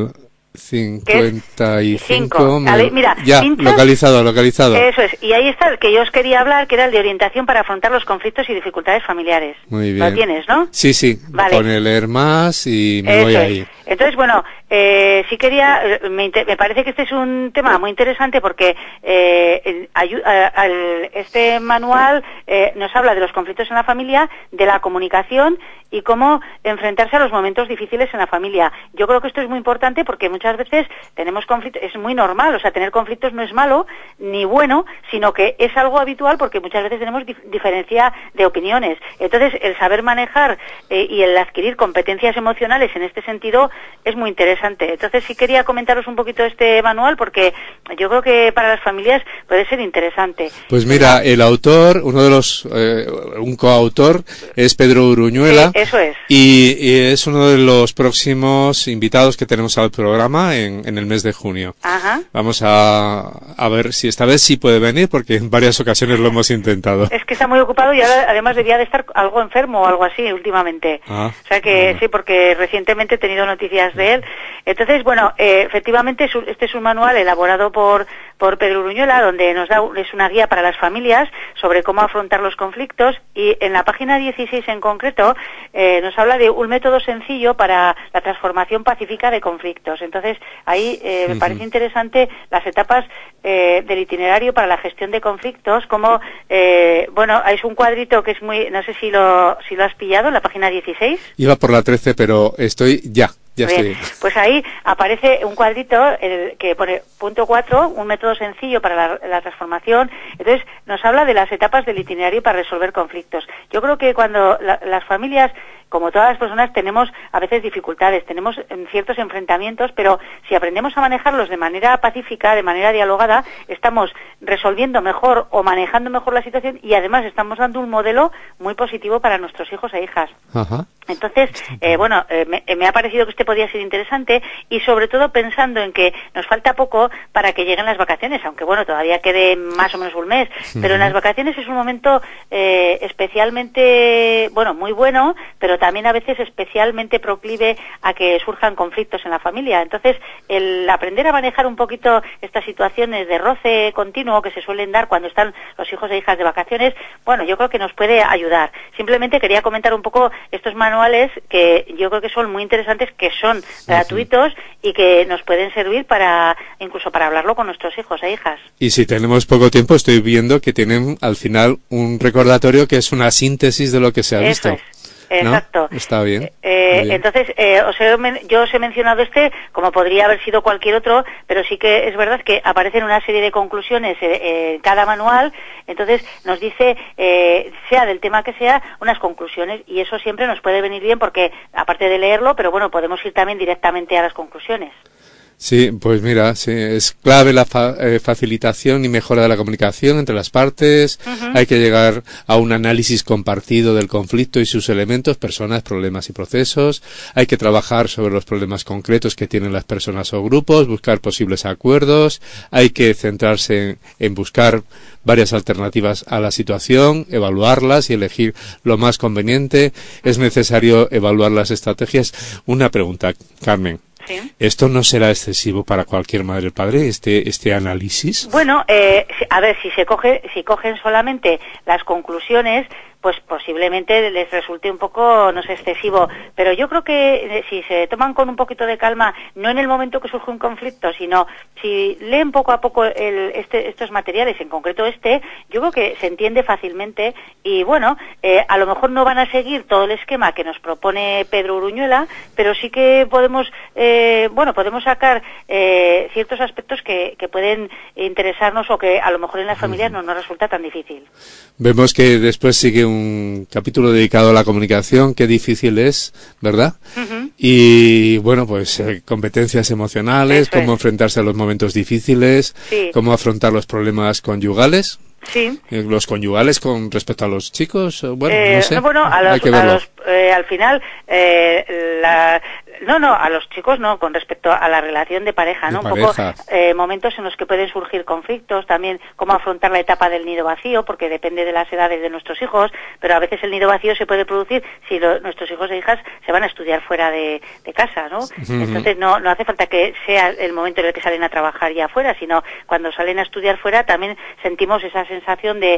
Speaker 1: cincuenta y cinco.
Speaker 5: Cinco.
Speaker 1: Me...
Speaker 5: A ver, mira,
Speaker 1: ya,
Speaker 5: pinchas,
Speaker 1: localizado, localizado.
Speaker 5: Eso es. Y ahí está el que yo os quería hablar, que era el de orientación para afrontar los conflictos y dificultades familiares.
Speaker 1: Muy bien.
Speaker 5: Lo tienes, ¿no?
Speaker 1: Sí, sí.
Speaker 5: Vale.
Speaker 1: Pone leer más y me
Speaker 5: Eso
Speaker 1: voy
Speaker 5: es.
Speaker 1: ahí.
Speaker 5: Entonces, bueno, eh, sí quería, me, inter- me parece que este es un tema muy interesante porque eh, el- ayu- a- al- este manual eh, nos habla de los conflictos en la familia, de la comunicación y cómo enfrentarse a los momentos difíciles en la familia. Yo creo que esto es muy importante porque muchas veces tenemos conflictos, es muy normal, o sea, tener conflictos no es malo ni bueno, sino que es algo habitual porque muchas veces tenemos dif- diferencia de opiniones. Entonces, el saber manejar eh, y el adquirir competencias emocionales en este sentido es muy interesante. Entonces, sí quería comentaros un poquito este manual porque yo creo que para las familias puede ser interesante.
Speaker 1: Pues mira, el autor, uno de los, eh, un coautor es Pedro Uruñuela.
Speaker 5: Sí, eso es.
Speaker 1: Y, y es uno de los próximos invitados que tenemos al programa en, en el mes de junio.
Speaker 5: Ajá.
Speaker 1: Vamos a, a ver si esta vez sí puede venir, porque en varias ocasiones lo hemos intentado.
Speaker 5: Es que está muy ocupado y ahora además debía de estar algo enfermo o algo así últimamente.
Speaker 1: Ah,
Speaker 5: o sea que
Speaker 1: bueno.
Speaker 5: sí, porque recientemente he tenido noticias de él. Entonces, bueno, eh, efectivamente es un- este es un manual elaborado por, por Pedro Uruñuela, donde nos da, es una guía para las familias sobre cómo afrontar los conflictos y en la página dieciséis en concreto eh, nos habla de un método sencillo para la transformación pacífica de conflictos. Entonces, ahí eh, me
Speaker 1: Ujú.
Speaker 5: parece interesante las etapas eh, del itinerario para la gestión de conflictos, como, eh, bueno, es un cuadrito que es muy, no sé si lo, si lo has pillado, en la página dieciséis.
Speaker 1: Iba por la trece, pero estoy ya, ya
Speaker 5: Bien,
Speaker 1: estoy.
Speaker 5: pues ahí aparece un cuadrito el, que pone punto cuatro, un método sencillo para la, la transformación. Entonces nos habla de las etapas del itinerario para resolver conflictos. Yo creo que cuando la- las familias, como todas las personas, tenemos a veces dificultades, tenemos em, ciertos enfrentamientos, pero si aprendemos a manejarlos de manera pacífica, de manera dialogada, estamos resolviendo mejor o manejando mejor la situación y además estamos dando un modelo muy positivo para nuestros hijos e hijas.
Speaker 1: Ajá.
Speaker 5: Entonces, eh, bueno, eh, me, eh, me ha parecido que este podía ser interesante y sobre todo pensando en que nos falta poco para que lleguen las vacaciones, aunque bueno, todavía quede más o menos un mes, pero en las vacaciones es un momento eh, especialmente, bueno, muy bueno, pero también a veces especialmente proclive a que surjan conflictos en la familia. Entonces, el aprender a manejar un poquito estas situaciones de roce continuo que se suelen dar cuando están los hijos e hijas de vacaciones, bueno, yo creo que nos puede ayudar. Simplemente quería comentar un poco estos manuales que yo creo que son muy interesantes, que son gratuitos y que nos pueden servir para, incluso para hablarlo con nuestros hijos e hijas.
Speaker 1: Y si tenemos poco tiempo, estoy viendo que tienen al final un recordatorio que es una síntesis de lo que se ha visto.
Speaker 5: Eso es. Exacto.
Speaker 1: ¿No? Está bien.
Speaker 5: Eh,
Speaker 1: Muy bien.
Speaker 5: entonces, eh, os he men- yo os he mencionado este como podría haber sido cualquier otro, pero sí que es verdad que aparecen una serie de conclusiones eh, eh, en cada manual, entonces nos dice, eh, sea del tema que sea, unas conclusiones, y eso siempre nos puede venir bien porque, aparte de leerlo, pero bueno, podemos ir también directamente a las conclusiones.
Speaker 1: Sí, pues mira, sí, es clave la fa- eh, facilitación y mejora de la comunicación entre las partes.
Speaker 5: Ujú.
Speaker 1: Hay que llegar a un análisis compartido del conflicto y sus elementos, personas, problemas y procesos. Hay que trabajar sobre los problemas concretos que tienen las personas o grupos, buscar posibles acuerdos. Hay que centrarse en, en buscar varias alternativas a la situación, evaluarlas y elegir lo más conveniente. Es necesario evaluar las estrategias. Una pregunta, Carmen.
Speaker 5: Sí.
Speaker 1: ¿Esto no será excesivo para cualquier madre o padre, este este análisis?
Speaker 5: Bueno, eh, si- a ver, si se coge, si cogen solamente las conclusiones, pues posiblemente les resulte un poco, no sé, excesivo. Pero yo creo que eh, si se toman con un poquito de calma, no en el momento que surge un conflicto, sino si leen poco a poco el, este, estos materiales, en concreto este, yo creo que se entiende fácilmente y bueno, eh, a lo mejor no van a seguir todo el esquema que nos propone Pedro Uruñuela, pero sí que podemos, eh, bueno, podemos sacar eh, ciertos aspectos que, que pueden interesarnos o que a lo mejor en las familias no nos resulta tan difícil.
Speaker 1: Vemos que después sigue un capítulo dedicado a la comunicación, qué difícil es, ¿verdad?
Speaker 5: Ujú.
Speaker 1: Y bueno, pues eh, competencias emocionales,
Speaker 5: Eso
Speaker 1: cómo
Speaker 5: es.
Speaker 1: enfrentarse a los momentos difíciles,
Speaker 5: Sí.
Speaker 1: cómo afrontar los problemas conyugales.
Speaker 5: Sí.
Speaker 1: Eh, Los conyugales con respecto a los chicos, eh, bueno,
Speaker 5: Eh,
Speaker 1: no sé,
Speaker 5: no, bueno, a
Speaker 1: hay
Speaker 5: los,
Speaker 1: que
Speaker 5: a
Speaker 1: verlo.
Speaker 5: los, eh, al final, eh, la, no, no, a los chicos no, con respecto a la relación de pareja, ¿no?
Speaker 1: De
Speaker 5: Un
Speaker 1: pareja.
Speaker 5: poco eh, momentos en los que pueden surgir conflictos, también cómo afrontar la etapa del nido vacío, porque depende de las edades de nuestros hijos, pero a veces el nido vacío se puede producir si lo, nuestros hijos e hijas se van a estudiar fuera de, de casa, ¿no? Uh-huh. Entonces no, no hace falta que sea el momento en el que salen a trabajar ya afuera, sino cuando salen a estudiar fuera también sentimos esa sensación de,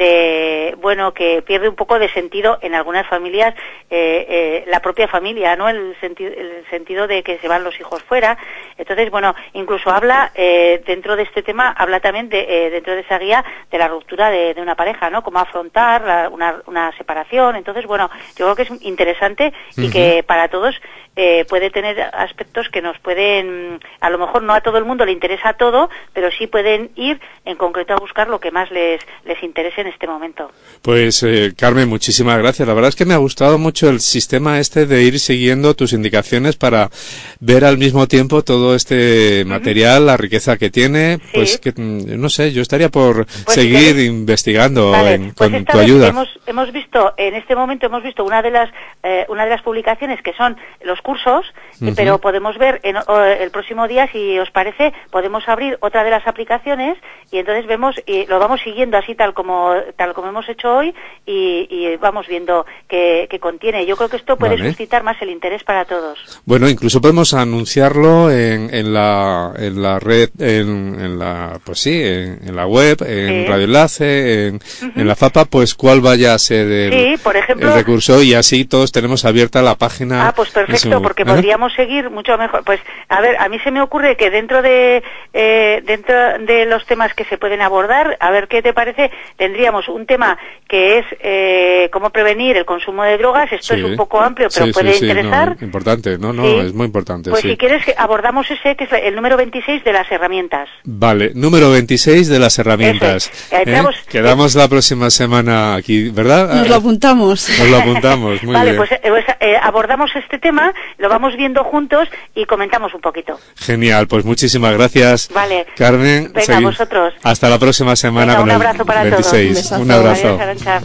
Speaker 5: de bueno, que pierde un poco de sentido en algunas familias, eh, eh, la propia familia, ¿no? El, senti- el sentido de que se van los hijos fuera. Entonces, bueno, incluso habla, eh, dentro de este tema, habla también de, eh, dentro de esa guía, de la ruptura de, de una pareja, ¿no? Cómo afrontar la, una, una separación. Entonces, bueno, yo creo que es interesante y uh-huh. que para todos eh, puede tener aspectos que nos pueden, a lo mejor no a todo el mundo le interesa todo, pero sí pueden ir en concreto a buscar lo que más les, les interese en este momento.
Speaker 1: Pues, eh, Carmen, muchísimas gracias. La verdad es que me ha gustado mucho el sistema este de ir siguiendo tus indicaciones para ver al mismo tiempo todo este material, uh-huh. la riqueza que tiene, sí. pues que, no sé, yo estaría por pues seguir si investigando
Speaker 5: vale,
Speaker 1: en,
Speaker 5: pues
Speaker 1: con tu ayuda.
Speaker 5: Hemos, hemos visto, en este momento hemos visto una de las, eh, una de las publicaciones que son los cursos, uh-huh. pero podemos ver en, o, el próximo día, si os parece, podemos abrir otra de las aplicaciones y entonces vemos y lo vamos siguiendo así tal como tal como hemos hecho hoy y, y vamos viendo qué, qué contiene. Yo creo que esto puede vale. suscitar más el interés para todos.
Speaker 1: Bueno, incluso podemos anunciarlo en, en la en la red, en, en la pues sí, en, en la web, en sí. Radio Enlace, en, uh-huh. en la FAPA, pues cuál vaya a ser el,
Speaker 5: sí, por ejemplo,
Speaker 1: el recurso y así todos tenemos abierta la página.
Speaker 5: Ah, pues perfecto, porque ¿eh? podríamos seguir mucho mejor. Pues a ver, a mí se me ocurre que dentro de eh, dentro de los temas que se pueden abordar, a ver qué te parece, tendríamos un tema que es eh, cómo prevenir el consumo de drogas. Esto sí. es un poco amplio, pero
Speaker 1: sí,
Speaker 5: puede
Speaker 1: sí, sí,
Speaker 5: interesar.
Speaker 1: No, importante, no, no,
Speaker 5: sí.
Speaker 1: es muy importante.
Speaker 5: Pues
Speaker 1: sí.
Speaker 5: si quieres abordamos ese que es el número veintiséis de las herramientas.
Speaker 1: Vale, número veintiséis de las herramientas.
Speaker 5: Eh,
Speaker 1: ¿Eh? Quedamos eh, la próxima semana aquí, ¿verdad?
Speaker 2: Nos lo apuntamos.
Speaker 1: Nos lo apuntamos, muy
Speaker 5: vale,
Speaker 1: bien.
Speaker 5: Vale, pues, pues eh, abordamos este tema, lo vamos viendo juntos y comentamos un poquito.
Speaker 1: Genial, pues muchísimas gracias.
Speaker 5: Vale.
Speaker 1: Carmen,
Speaker 5: venga,
Speaker 1: seguid.
Speaker 5: vosotros.
Speaker 1: Hasta la próxima semana.
Speaker 5: Venga,
Speaker 1: con
Speaker 5: un abrazo
Speaker 1: el
Speaker 5: para
Speaker 1: veintiséis.
Speaker 5: todos.
Speaker 1: Un, un abrazo.
Speaker 5: Adiós, Arantxa.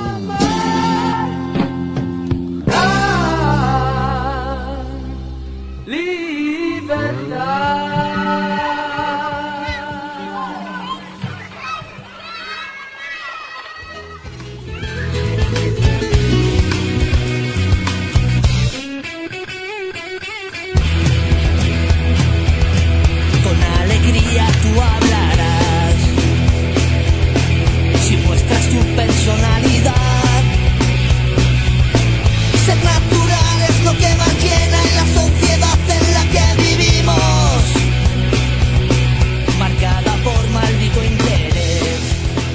Speaker 6: Personalidad, ser natural es lo que más llena en la sociedad en la que vivimos, marcada por maldito interés.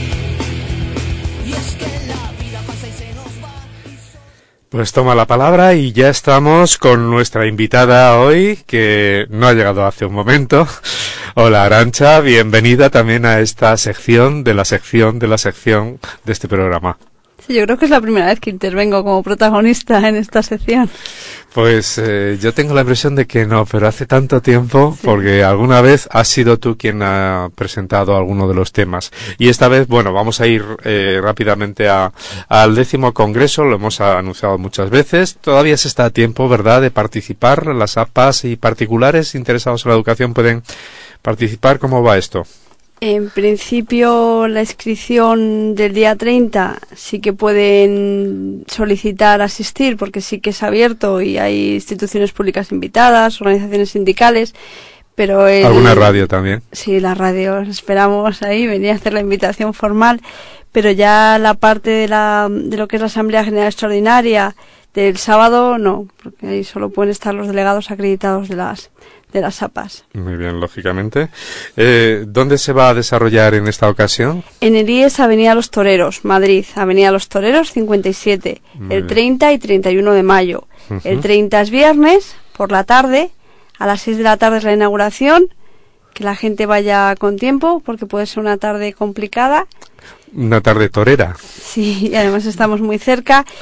Speaker 6: Y es que la vida pasa y se nos va.
Speaker 1: Pues toma la palabra y ya estamos con nuestra invitada hoy, que no ha llegado hace un momento. Hola Arantxa, bienvenida también a esta sección de la sección de la sección de este programa.
Speaker 2: Sí, yo creo que es la primera vez que intervengo como protagonista en esta sección.
Speaker 1: Pues eh, yo tengo la impresión de que no, pero hace tanto tiempo, sí. porque alguna vez has sido tú quien ha presentado alguno de los temas. Y esta vez, bueno, vamos a ir eh, rápidamente a, al décimo congreso, lo hemos anunciado muchas veces. Todavía se está a tiempo, ¿verdad?, de participar. Las A P As y particulares interesados en la educación pueden participar. ¿Cómo va esto?
Speaker 2: En principio, la inscripción del día treinta sí que pueden solicitar asistir porque sí que es abierto y hay instituciones públicas invitadas, organizaciones sindicales, pero... El,
Speaker 1: ¿alguna radio también?
Speaker 2: Sí, la radio, esperamos ahí, venir a hacer la invitación formal, pero ya la parte de, la, de lo que es la Asamblea General Extraordinaria del sábado, no, porque ahí solo pueden estar los delegados acreditados de las... de las A P As. Muy
Speaker 1: bien, lógicamente. Eh, ¿Dónde se va a desarrollar en esta ocasión?
Speaker 2: En el I E S Avenida Los Toreros, Madrid, Avenida Los Toreros cincuenta y siete, Muy el bien. treinta y treinta y uno de mayo. Uh-huh. El treinta es viernes, por la tarde, a las seis de la tarde es la inauguración, que la gente vaya con tiempo, porque puede ser una tarde complicada.
Speaker 1: Una tarde torera.
Speaker 2: Sí, y además estamos muy cerca.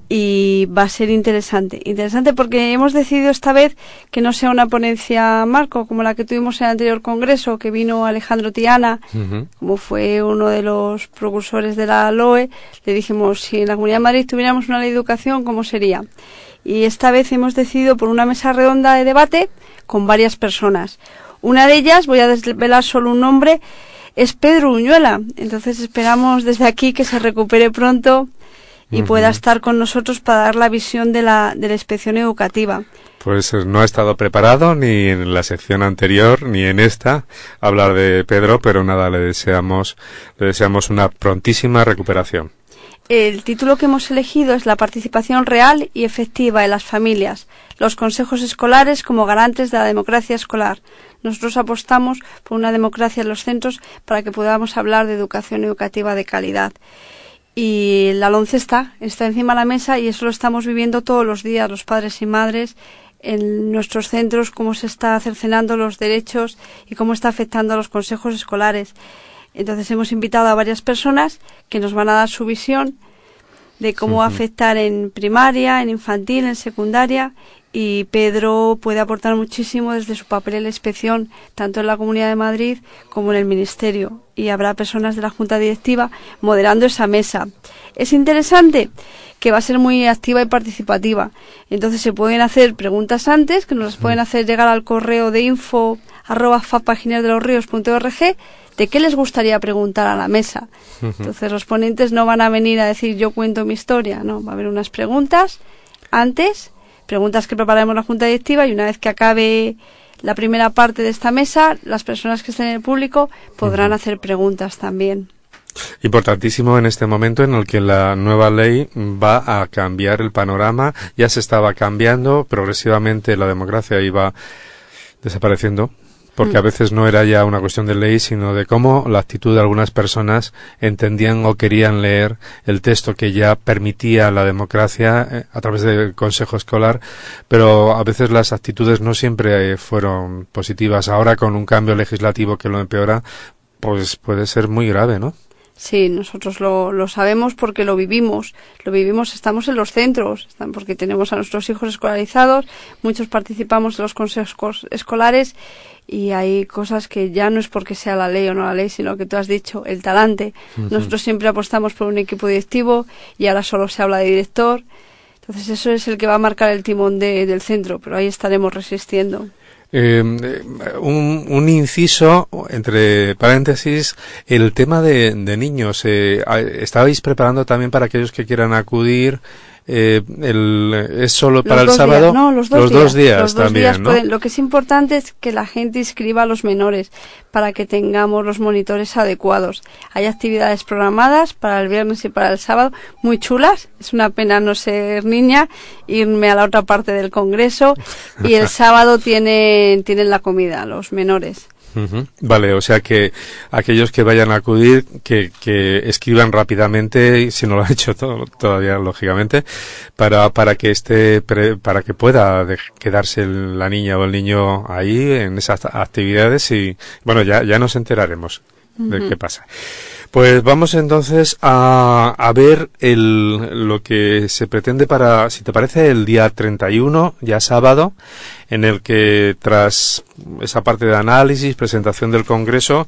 Speaker 2: y va a ser interesante. Interesante porque hemos decidido esta vez que no sea una ponencia marco como la que tuvimos en el anterior congreso, que vino Alejandro Tiana, uh-huh. como fue uno de los precursores de la L O E. Le dijimos, si en la Comunidad de Madrid tuviéramos una ley de educación, ¿cómo sería? Y esta vez hemos decidido por una mesa redonda de debate con varias personas. Una de ellas, voy a desvelar solo un nombre, es Pedro Uñuela. Entonces esperamos desde aquí que se recupere pronto y uh-huh. pueda estar con nosotros para dar la visión de la, de la inspección educativa.
Speaker 1: Pues no ha estado preparado ni en la sección anterior ni en esta hablar de Pedro, pero nada, le deseamos, le deseamos una prontísima recuperación.
Speaker 2: El título que hemos elegido es la participación real y efectiva de las familias, los consejos escolares como garantes de la democracia escolar. Nosotros apostamos por una democracia en los centros para que podamos hablar de educación educativa de calidad. Y la LOMCE está, está encima de la mesa y eso lo estamos viviendo todos los días, los padres y madres, en nuestros centros, cómo se está cercenando los derechos y cómo está afectando a los consejos escolares. Entonces hemos invitado a varias personas que nos van a dar su visión de cómo va a afectar en primaria, en infantil, en secundaria, y Pedro puede aportar muchísimo desde su papel en la inspección, tanto en la Comunidad de Madrid como en el Ministerio, y habrá personas de la Junta Directiva moderando esa mesa. Es interesante que va a ser muy activa y participativa, entonces se pueden hacer preguntas antes, que nos las pueden hacer llegar al correo de info arroba fapaginadelosrios.org de qué les gustaría preguntar a la mesa. Uh-huh. Entonces los ponentes no van a venir a decir yo cuento mi historia, no, va a haber unas preguntas antes, preguntas que prepararemos la Junta Directiva, y una vez que acabe la primera parte de esta mesa, las personas que estén en el público podrán uh-huh. hacer preguntas también.
Speaker 1: Importantísimo en este momento en el que la nueva ley va a cambiar el panorama. Ya se estaba cambiando, progresivamente la democracia iba desapareciendo, porque a veces no era ya una cuestión de ley, sino de cómo la actitud de algunas personas entendían o querían leer el texto que ya permitía la democracia eh, a través del Consejo Escolar, pero a veces las actitudes no siempre eh, fueron positivas. Ahora, con un cambio legislativo que lo empeora, pues puede ser muy grave, ¿no?
Speaker 2: Sí, nosotros lo, lo sabemos porque lo vivimos, lo vivimos, estamos en los centros, porque tenemos a nuestros hijos escolarizados, muchos participamos de los consejos escolares y hay cosas que ya no es porque sea la ley o no la ley, sino que tú has dicho, el talante. Uh-huh. Nosotros siempre apostamos por un equipo directivo y ahora solo se habla de director, entonces eso es el que va a marcar el timón de, del centro, pero ahí estaremos resistiendo.
Speaker 1: Eh, un, un inciso, entre paréntesis, el tema de, de niños. Eh, ¿Estabais preparando también para aquellos que quieran acudir? Eh, el, ¿Es solo para el sábado?
Speaker 2: Días, no, los dos
Speaker 1: los
Speaker 2: días.
Speaker 1: Dos días
Speaker 2: los dos
Speaker 1: también,
Speaker 2: días
Speaker 1: ¿no?
Speaker 2: pueden, lo que es importante es que la gente inscriba a los menores para que tengamos los monitores adecuados. Hay actividades programadas para el viernes y para el sábado, muy chulas. Es una pena no ser niña, irme a la otra parte del congreso. Y el sábado tienen, tienen la comida, los menores.
Speaker 1: Uh-huh. Vale, o sea que aquellos que vayan a acudir, que, que escriban rápidamente, si no lo ha hecho todo, todavía lógicamente, para para que esté pre, para que pueda de, quedarse el, la niña o el niño ahí en esas actividades y bueno, ya ya nos enteraremos uh-huh. de qué pasa. Pues vamos entonces a, a ver el, lo que se pretende para, si te parece, el día treinta y uno, ya sábado, en el que tras esa parte de análisis, presentación del Congreso,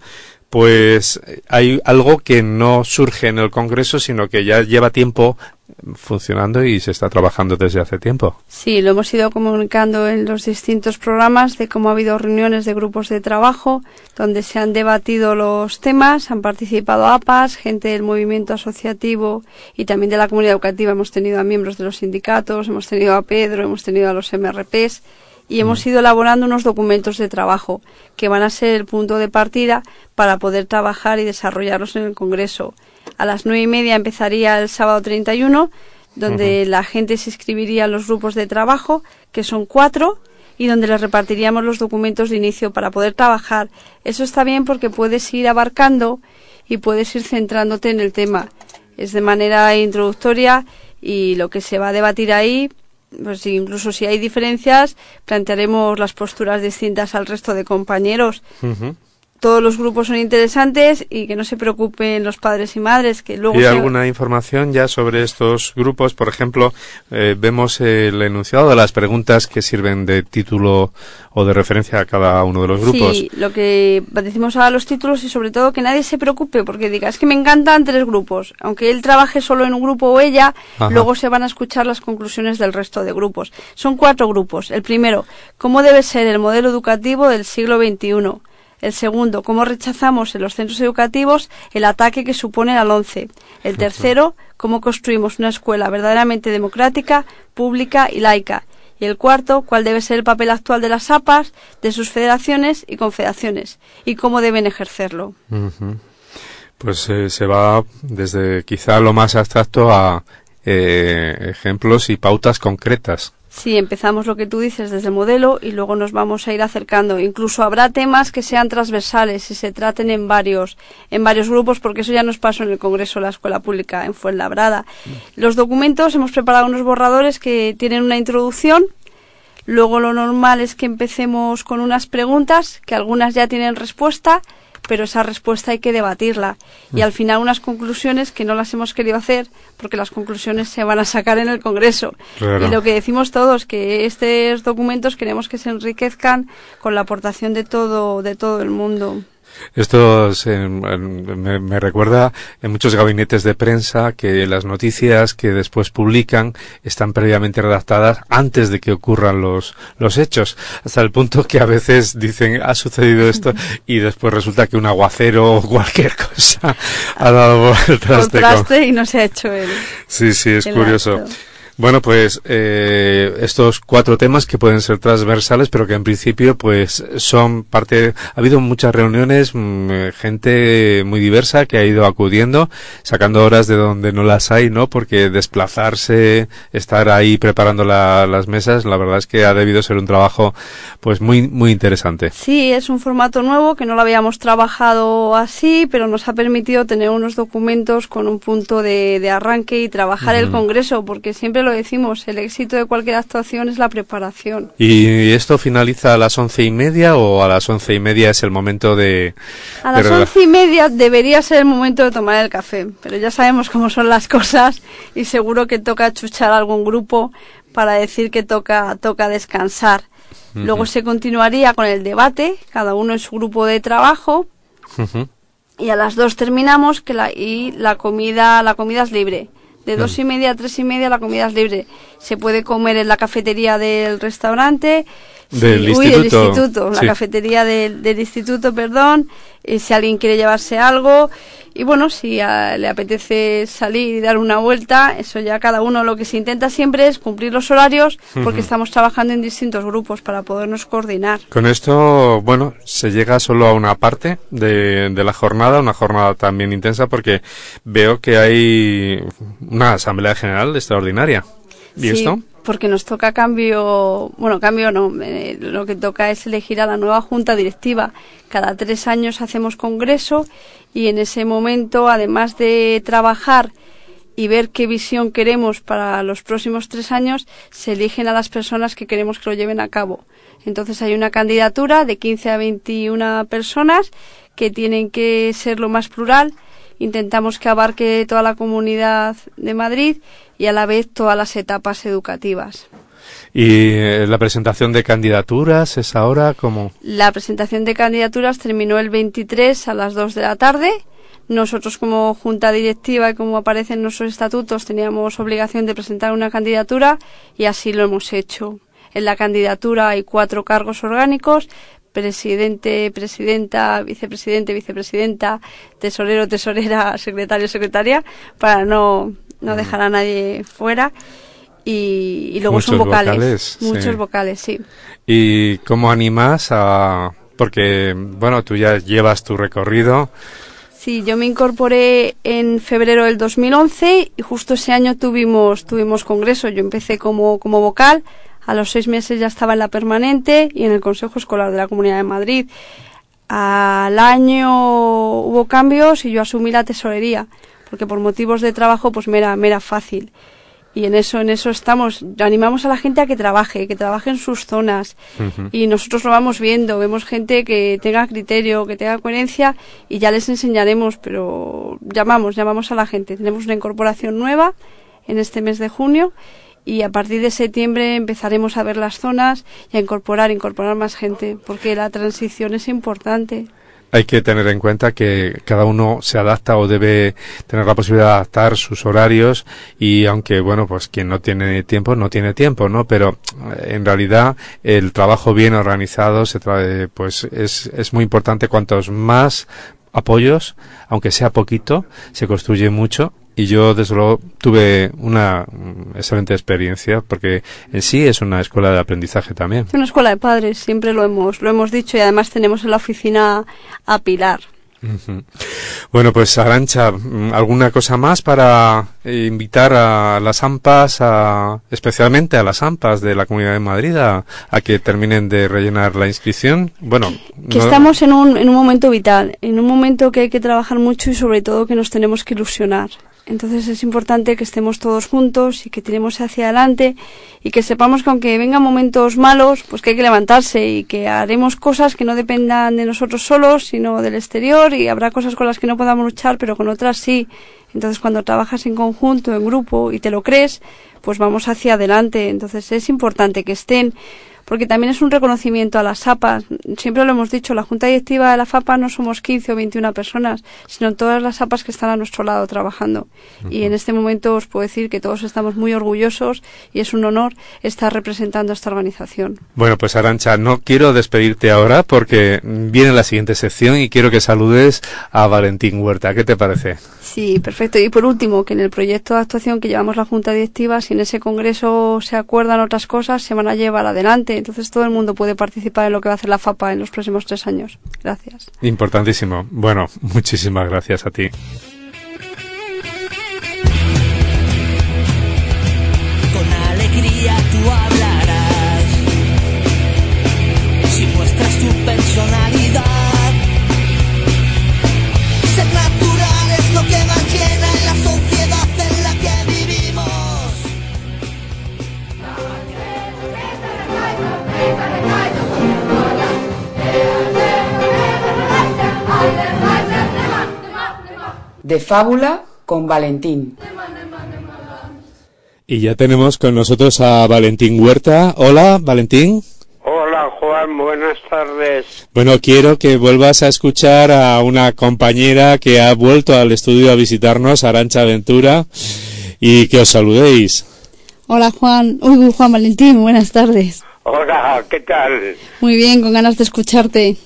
Speaker 1: pues hay algo que no surge en el Congreso, sino que ya lleva tiempo funcionando y se está trabajando desde hace tiempo.
Speaker 2: Sí, lo hemos ido comunicando en los distintos programas de cómo ha habido reuniones de grupos de trabajo donde se han debatido los temas, han participado A P A S, gente del movimiento asociativo y también de la comunidad educativa. Hemos tenido a miembros de los sindicatos, hemos tenido a Pedro, hemos tenido a los M R Ps y hemos ido elaborando unos documentos de trabajo que van a ser el punto de partida para poder trabajar y desarrollarlos en el Congreso. A las nueve y media empezaría el sábado treinta y uno, donde uh-huh. la gente se inscribiría en los grupos de trabajo, que son cuatro, y donde les repartiríamos los documentos de inicio para poder trabajar. Eso está bien porque puedes ir abarcando y puedes ir centrándote en el tema. Es de manera introductoria y lo que se va a debatir ahí, pues incluso si hay diferencias, plantearemos las posturas distintas al resto de compañeros.
Speaker 1: Uh-huh.
Speaker 2: todos los grupos son interesantes y que no se preocupen los padres y madres, que luego...
Speaker 1: ¿Y
Speaker 2: se...
Speaker 1: alguna información ya sobre estos grupos? Por ejemplo, eh, vemos el enunciado de las preguntas que sirven de título o de referencia a cada uno de los grupos.
Speaker 2: Sí, lo que decimos ahora los títulos y sobre todo que nadie se preocupe porque diga, es que me encantan tres grupos. Aunque él trabaje solo en un grupo o ella,
Speaker 1: Ajá.
Speaker 2: luego se van a escuchar las conclusiones del resto de grupos. Son cuatro grupos. El primero, ¿cómo debe ser el modelo educativo del siglo veintiuno? El segundo, cómo rechazamos en los centros educativos el ataque que supone la LOMCE. El tercero, cómo construimos una escuela verdaderamente democrática, pública y laica. Y el cuarto, cuál debe ser el papel actual de las A P As, de sus federaciones y confederaciones, y cómo deben ejercerlo.
Speaker 1: Uh-huh. Pues eh, se va desde quizá lo más abstracto a eh, ejemplos y pautas concretas.
Speaker 2: Sí, empezamos lo que tú dices desde el modelo y luego nos vamos a ir acercando. Incluso habrá temas que sean transversales y se traten en varios en varios grupos, porque eso ya nos pasó en el Congreso de la Escuela Pública en Fuenlabrada. Los documentos, hemos preparado unos borradores que tienen una introducción. Luego lo normal es que empecemos con unas preguntas, que algunas ya tienen respuesta, pero esa respuesta hay que debatirla. Y al final unas conclusiones que no las hemos querido hacer, porque las conclusiones se van a sacar en el Congreso.
Speaker 1: Claro.
Speaker 2: Y lo que decimos todos, que estos documentos queremos que se enriquezcan con la aportación de todo, de todo el mundo.
Speaker 1: Esto se, me, me recuerda en muchos gabinetes de prensa que las noticias que después publican están previamente redactadas antes de que ocurran los, los hechos, hasta el punto que a veces dicen ha sucedido esto y después resulta que un aguacero o cualquier cosa ha dado el traste.
Speaker 2: Contraste con... y no se ha hecho el
Speaker 1: Sí, sí, es
Speaker 2: el
Speaker 1: curioso.
Speaker 2: acto.
Speaker 1: Bueno, pues eh, estos cuatro temas que pueden ser transversales, pero que en principio pues son parte... Ha habido muchas reuniones, mmm, gente muy diversa que ha ido acudiendo, sacando horas de donde no las hay, ¿no? Porque desplazarse, estar ahí preparando la, las mesas, la verdad es que ha debido ser un trabajo pues muy muy interesante.
Speaker 2: Sí, es un formato nuevo que no lo habíamos trabajado así, pero nos ha permitido tener unos documentos con un punto de, de arranque y trabajar uh-huh. el Congreso, porque siempre lo decimos, el éxito de cualquier actuación es la preparación.
Speaker 1: ¿Y esto finaliza a las once y media o a las once y media es el momento de...?
Speaker 2: A las
Speaker 1: de
Speaker 2: once y media debería ser el momento de tomar el café, pero ya sabemos cómo son las cosas y seguro que toca chuchar a algún grupo para decir que toca, toca descansar. Uh-huh. Luego se continuaría con el debate, cada uno en su grupo de trabajo, uh-huh. y a las dos terminamos que la, y la comida, la comida es libre. De dos y media a tres y media la comida es libre. Se puede comer en la cafetería del restaurante.
Speaker 1: Del
Speaker 2: si,
Speaker 1: instituto.
Speaker 2: Uy, del instituto.
Speaker 1: Sí.
Speaker 2: La cafetería del, del instituto, perdón. Eh, si alguien quiere llevarse algo. Y bueno, si a, le apetece salir y dar una vuelta, eso ya cada uno. Lo que se intenta siempre es cumplir los horarios, porque uh-huh. estamos trabajando en distintos grupos para podernos coordinar.
Speaker 1: Con esto, bueno, se llega solo a una parte de, de la jornada, una jornada también intensa, porque veo que hay una asamblea general extraordinaria. ¿Y
Speaker 2: sí,
Speaker 1: esto?
Speaker 2: Porque nos toca cambio, bueno, cambio no, eh, lo que toca es elegir a la nueva junta directiva. Cada tres años hacemos congreso y en ese momento, además de trabajar y ver qué visión queremos para los próximos tres años, se eligen a las personas que queremos que lo lleven a cabo. Entonces hay una candidatura de quince a veintiuna personas que tienen que ser lo más plural. Intentamos que abarque toda la comunidad de Madrid y a la vez todas las etapas educativas.
Speaker 1: ¿Y eh, la presentación de candidaturas es ahora como?
Speaker 2: La presentación de candidaturas terminó el veintitrés a las dos de la tarde. Nosotros como junta directiva y como aparece en nuestros estatutos teníamos obligación de presentar una candidatura y así lo hemos hecho. En la candidatura hay cuatro cargos orgánicos: presidente, presidenta, vicepresidente, vicepresidenta, tesorero, tesorera, secretario, secretaria, para no, no dejar a nadie fuera. Y, y luego
Speaker 1: muchos
Speaker 2: son vocales,
Speaker 1: vocales
Speaker 2: muchos
Speaker 1: sí.
Speaker 2: vocales, sí.
Speaker 1: ¿Y cómo animas a...? Porque, bueno, tú ya llevas tu recorrido.
Speaker 2: Sí, yo me incorporé en febrero del dos mil once y justo ese año tuvimos, tuvimos congreso. Yo empecé como, como vocal. A los seis meses ya estaba en la permanente y en el Consejo Escolar de la Comunidad de Madrid. Al año hubo cambios y yo asumí la tesorería, porque por motivos de trabajo pues me era, me era fácil. Y en eso, en eso estamos. Animamos a la gente a que trabaje, que trabaje en sus zonas. Uh-huh. Y nosotros lo vamos viendo. Vemos gente que tenga criterio, que tenga coherencia, y ya les enseñaremos, pero llamamos, llamamos a la gente. Tenemos una incorporación nueva en este mes de junio, y a partir de septiembre empezaremos a ver las zonas y a incorporar, incorporar más gente, porque la transición es importante.
Speaker 1: Hay que tener en cuenta que cada uno se adapta o debe tener la posibilidad de adaptar sus horarios, y aunque, bueno, pues quien no tiene tiempo, no tiene tiempo, ¿no? Pero en realidad el trabajo bien organizado se trae, pues es, es muy importante. Cuantos más apoyos, aunque sea poquito, se construye mucho. Y yo, desde luego, tuve una excelente experiencia, porque en sí es una escuela de aprendizaje también.
Speaker 2: Es una escuela de padres, siempre lo hemos lo hemos dicho, y además tenemos en la oficina a Pilar.
Speaker 1: Uh-huh. Bueno, pues Arantxa, ¿alguna cosa más para invitar a las AMPAs, a, especialmente a las AMPAs de la Comunidad de Madrid, a, a que terminen de rellenar la inscripción? Bueno,
Speaker 2: que
Speaker 1: no...
Speaker 2: estamos en un, en un momento vital, en un momento que hay que trabajar mucho, y sobre todo que nos tenemos que ilusionar. Entonces es importante que estemos todos juntos y que tiremos hacia adelante, y que sepamos que aunque vengan momentos malos, pues que hay que levantarse, y que haremos cosas que no dependan de nosotros solos, sino del exterior, y habrá cosas con las que no podamos luchar, pero con otras sí. Entonces cuando trabajas en conjunto, en grupo, y te lo crees, pues vamos hacia adelante. Entonces es importante que estén, porque también es un reconocimiento a las A P As. Siempre lo hemos dicho, la Junta Directiva de la F A P A no somos quince o veintiuna personas, sino todas las A P As que están a nuestro lado trabajando. Uh-huh. Y en este momento os puedo decir que todos estamos muy orgullosos, y es un honor estar representando a esta organización.
Speaker 1: Bueno, pues Arantxa, no quiero despedirte ahora, porque viene la siguiente sección y quiero que saludes a Valentín Huerta. ¿Qué te parece?
Speaker 2: Sí, perfecto. Y por último, que en el proyecto de actuación que llevamos la Junta Directiva, si en ese congreso se acuerdan otras cosas, se van a llevar adelante. Entonces todo el mundo puede participar en lo que va a hacer la F A P A en los próximos tres años. Gracias.
Speaker 1: Importantísimo. Bueno, muchísimas gracias a ti.
Speaker 6: Con alegría tú hablarás, si muestras tu personalidad. Ser natural es lo que más llena en la sociedad en la que vivimos.
Speaker 7: De fábula con Valentín.
Speaker 1: Y ya tenemos con nosotros a Valentín Huerta. Hola, Valentín.
Speaker 8: Hola, Juan, buenas tardes.
Speaker 1: Bueno, quiero que vuelvas a escuchar a una compañera que ha vuelto al estudio a visitarnos, Arantxa Ventura, y que os saludéis.
Speaker 2: Hola, Juan. Uy, Juan Valentín, buenas tardes.
Speaker 8: Hola, ¿qué tal?
Speaker 2: Muy bien, con ganas de escucharte.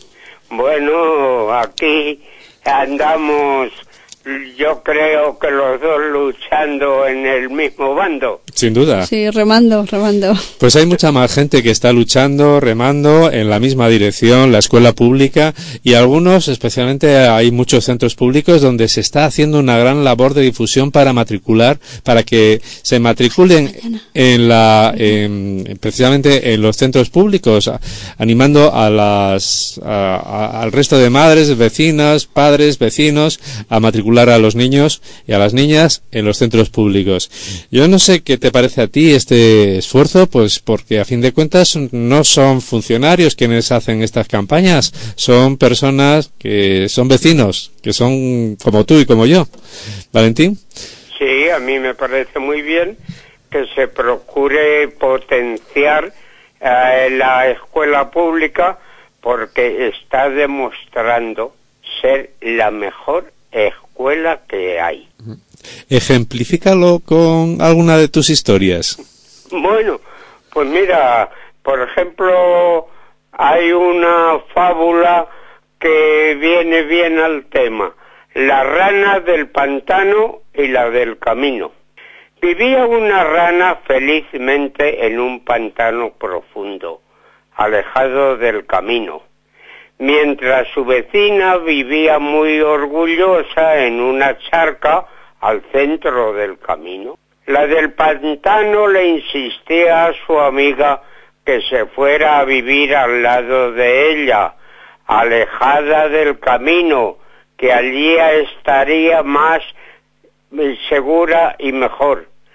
Speaker 8: Bueno, aquí andamos, yo creo que los dos luchando en el mismo bando.
Speaker 1: Sin duda.
Speaker 2: Sí, remando, remando.
Speaker 1: Pues hay mucha más gente que está luchando, remando en la misma dirección, la escuela pública, y algunos, especialmente hay muchos centros públicos donde se está haciendo una gran labor de difusión para matricular, para que se matriculen en la, en, precisamente en los centros públicos, animando a las, a, a, al resto de madres, vecinas, padres, vecinos, a matricular a los niños y a las niñas en los centros públicos. Yo no sé qué te parece a ti este esfuerzo, pues porque a fin de cuentas no son funcionarios quienes hacen estas campañas, son personas que son vecinos, que son como tú y como yo. ¿Valentín?
Speaker 8: Sí, a mí me parece muy bien que se procure potenciar eh, la escuela pública, porque está demostrando ser la mejor escuela que hay.
Speaker 1: Ejemplifícalo con alguna de tus historias.
Speaker 8: Bueno, pues mira, por ejemplo, hay una fábula que viene bien al tema: la rana del pantano y la del camino. Vivía una rana felizmente en un pantano profundo, alejado del camino, mientras su vecina vivía muy orgullosa en una charca al centro del camino. La del pantano le insistía a su amiga que se fuera a vivir al lado de ella, alejada del camino, que allí estaría más segura y mejor.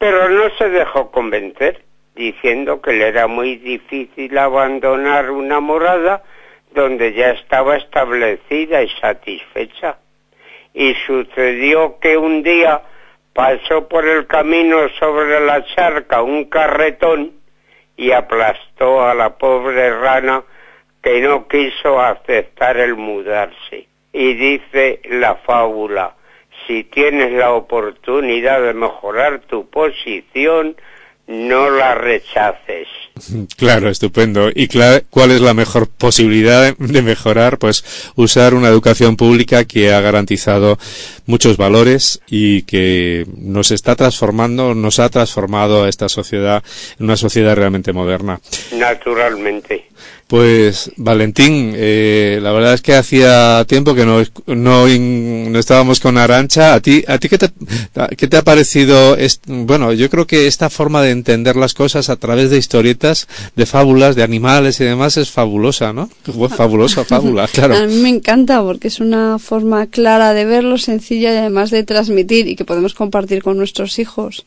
Speaker 8: pero no se dejó convencer, diciendo que le era muy difícil abandonar una morada donde ya estaba establecida y satisfecha. Y sucedió que un día pasó por el camino sobre la charca un carretón y aplastó a la pobre rana, que no quiso aceptar el mudarse. Y dice la fábula: si tienes la oportunidad de mejorar tu posición, no la rechaces.
Speaker 1: Claro, estupendo. ¿Y cla- cuál es la mejor posibilidad de mejorar? Pues usar una educación pública que ha garantizado muchos valores y que nos está transformando, nos ha transformado a esta sociedad en una sociedad realmente moderna.
Speaker 8: Naturalmente.
Speaker 1: Pues Valentín, eh, la verdad es que hacía tiempo que no no, no estábamos con Arantxa. ¿A ti a ti qué te qué te ha parecido? Est- bueno, yo creo que esta forma de entender las cosas a través de historietas, de fábulas, de animales y demás es fabulosa, ¿no? Fabulosa fábula, claro.
Speaker 2: A mí me encanta porque es una forma clara de verlo, sencilla y además de transmitir y que podemos compartir con nuestros hijos.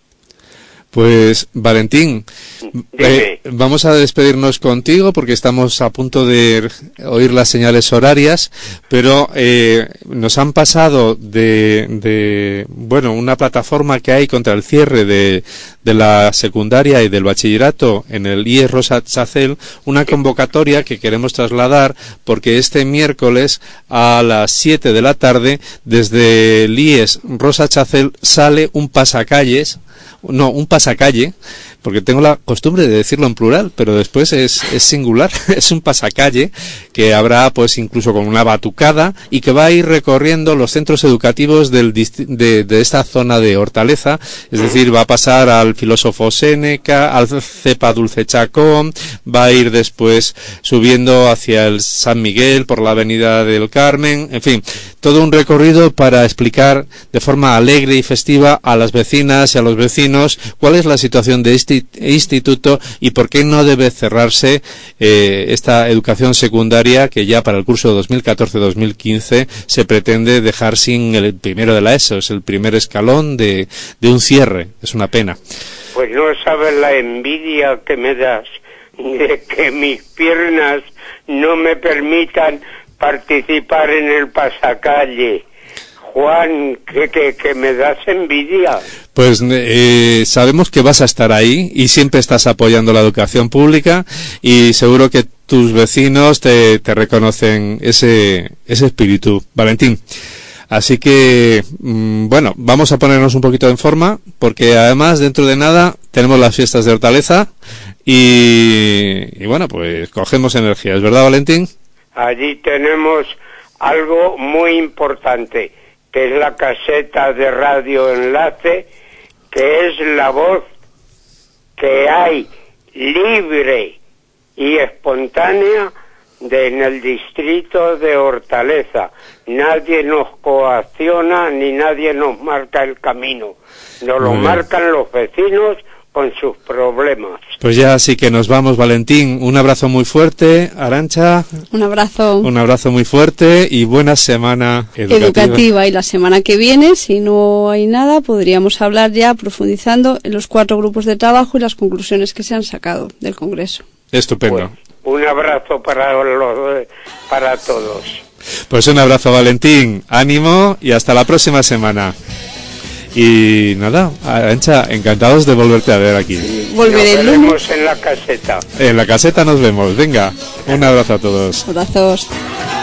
Speaker 1: Pues Valentín, eh, vamos a despedirnos contigo porque estamos a punto de oír las señales horarias, pero eh, nos han pasado de, de, bueno, una plataforma que hay contra el cierre de, de la secundaria y del bachillerato en el I E S Rosa Chacel, una convocatoria que queremos trasladar porque este miércoles a las siete de la tarde desde el I E S Rosa Chacel sale un pasacalles, no, un pasacalle, porque tengo la costumbre de decirlo en plural, pero después es, es singular, es un pasacalle que habrá pues incluso con una batucada y que va a ir recorriendo los centros educativos del dist- de, de esta zona de Hortaleza, es decir, va a pasar al filósofo Séneca, al Cepa Dulce Chacón, va a ir después subiendo hacia el San Miguel por la avenida del Carmen, en fin, todo un recorrido para explicar de forma alegre y festiva a las vecinas y a los vecinos cuál es la situación de este instituto y por qué no debe cerrarse eh, esta educación secundaria que ya para el curso dos mil catorce dos mil quince se pretende dejar sin el primero de la ESO, es el primer escalón de, de un cierre, es una pena.
Speaker 8: Pues no sabes la envidia que me das de que mis piernas no me permitan participar en el pasacalle. Juan, que, que, que me das envidia.
Speaker 1: Pues eh, sabemos que vas a estar ahí y siempre estás apoyando la educación pública y seguro que tus vecinos te, te reconocen ese, ese espíritu, Valentín. Así que, mmm, bueno, vamos a ponernos un poquito en forma porque además dentro de nada tenemos las fiestas de Hortaleza y, y bueno, pues cogemos energías, ¿verdad, Valentín?
Speaker 8: Allí tenemos algo muy importante, que es la caseta de Radio Enlace, que es la voz que hay libre y espontánea de, en el distrito de Hortaleza. Nadie nos coacciona ni nadie nos marca el camino. Nos lo marcan los vecinos con sus problemas.
Speaker 1: Pues ya sí que nos vamos, Valentín. Un abrazo muy fuerte, Arantxa.
Speaker 2: Un abrazo.
Speaker 1: Un abrazo muy fuerte y buena semana educativa.
Speaker 2: educativa. Y la semana que viene, si no hay nada, podríamos hablar ya profundizando en los cuatro grupos de trabajo y las conclusiones que se han sacado del Congreso.
Speaker 1: Estupendo.
Speaker 8: Pues, un abrazo para, los, para todos.
Speaker 1: Pues un abrazo, Valentín. Ánimo y hasta la próxima semana. Y nada, Arantxa, encantados de volverte a ver aquí.
Speaker 2: Volveré
Speaker 8: nos veremos en la caseta.
Speaker 1: En la caseta nos vemos. Venga, un abrazo a todos.
Speaker 2: Abrazos.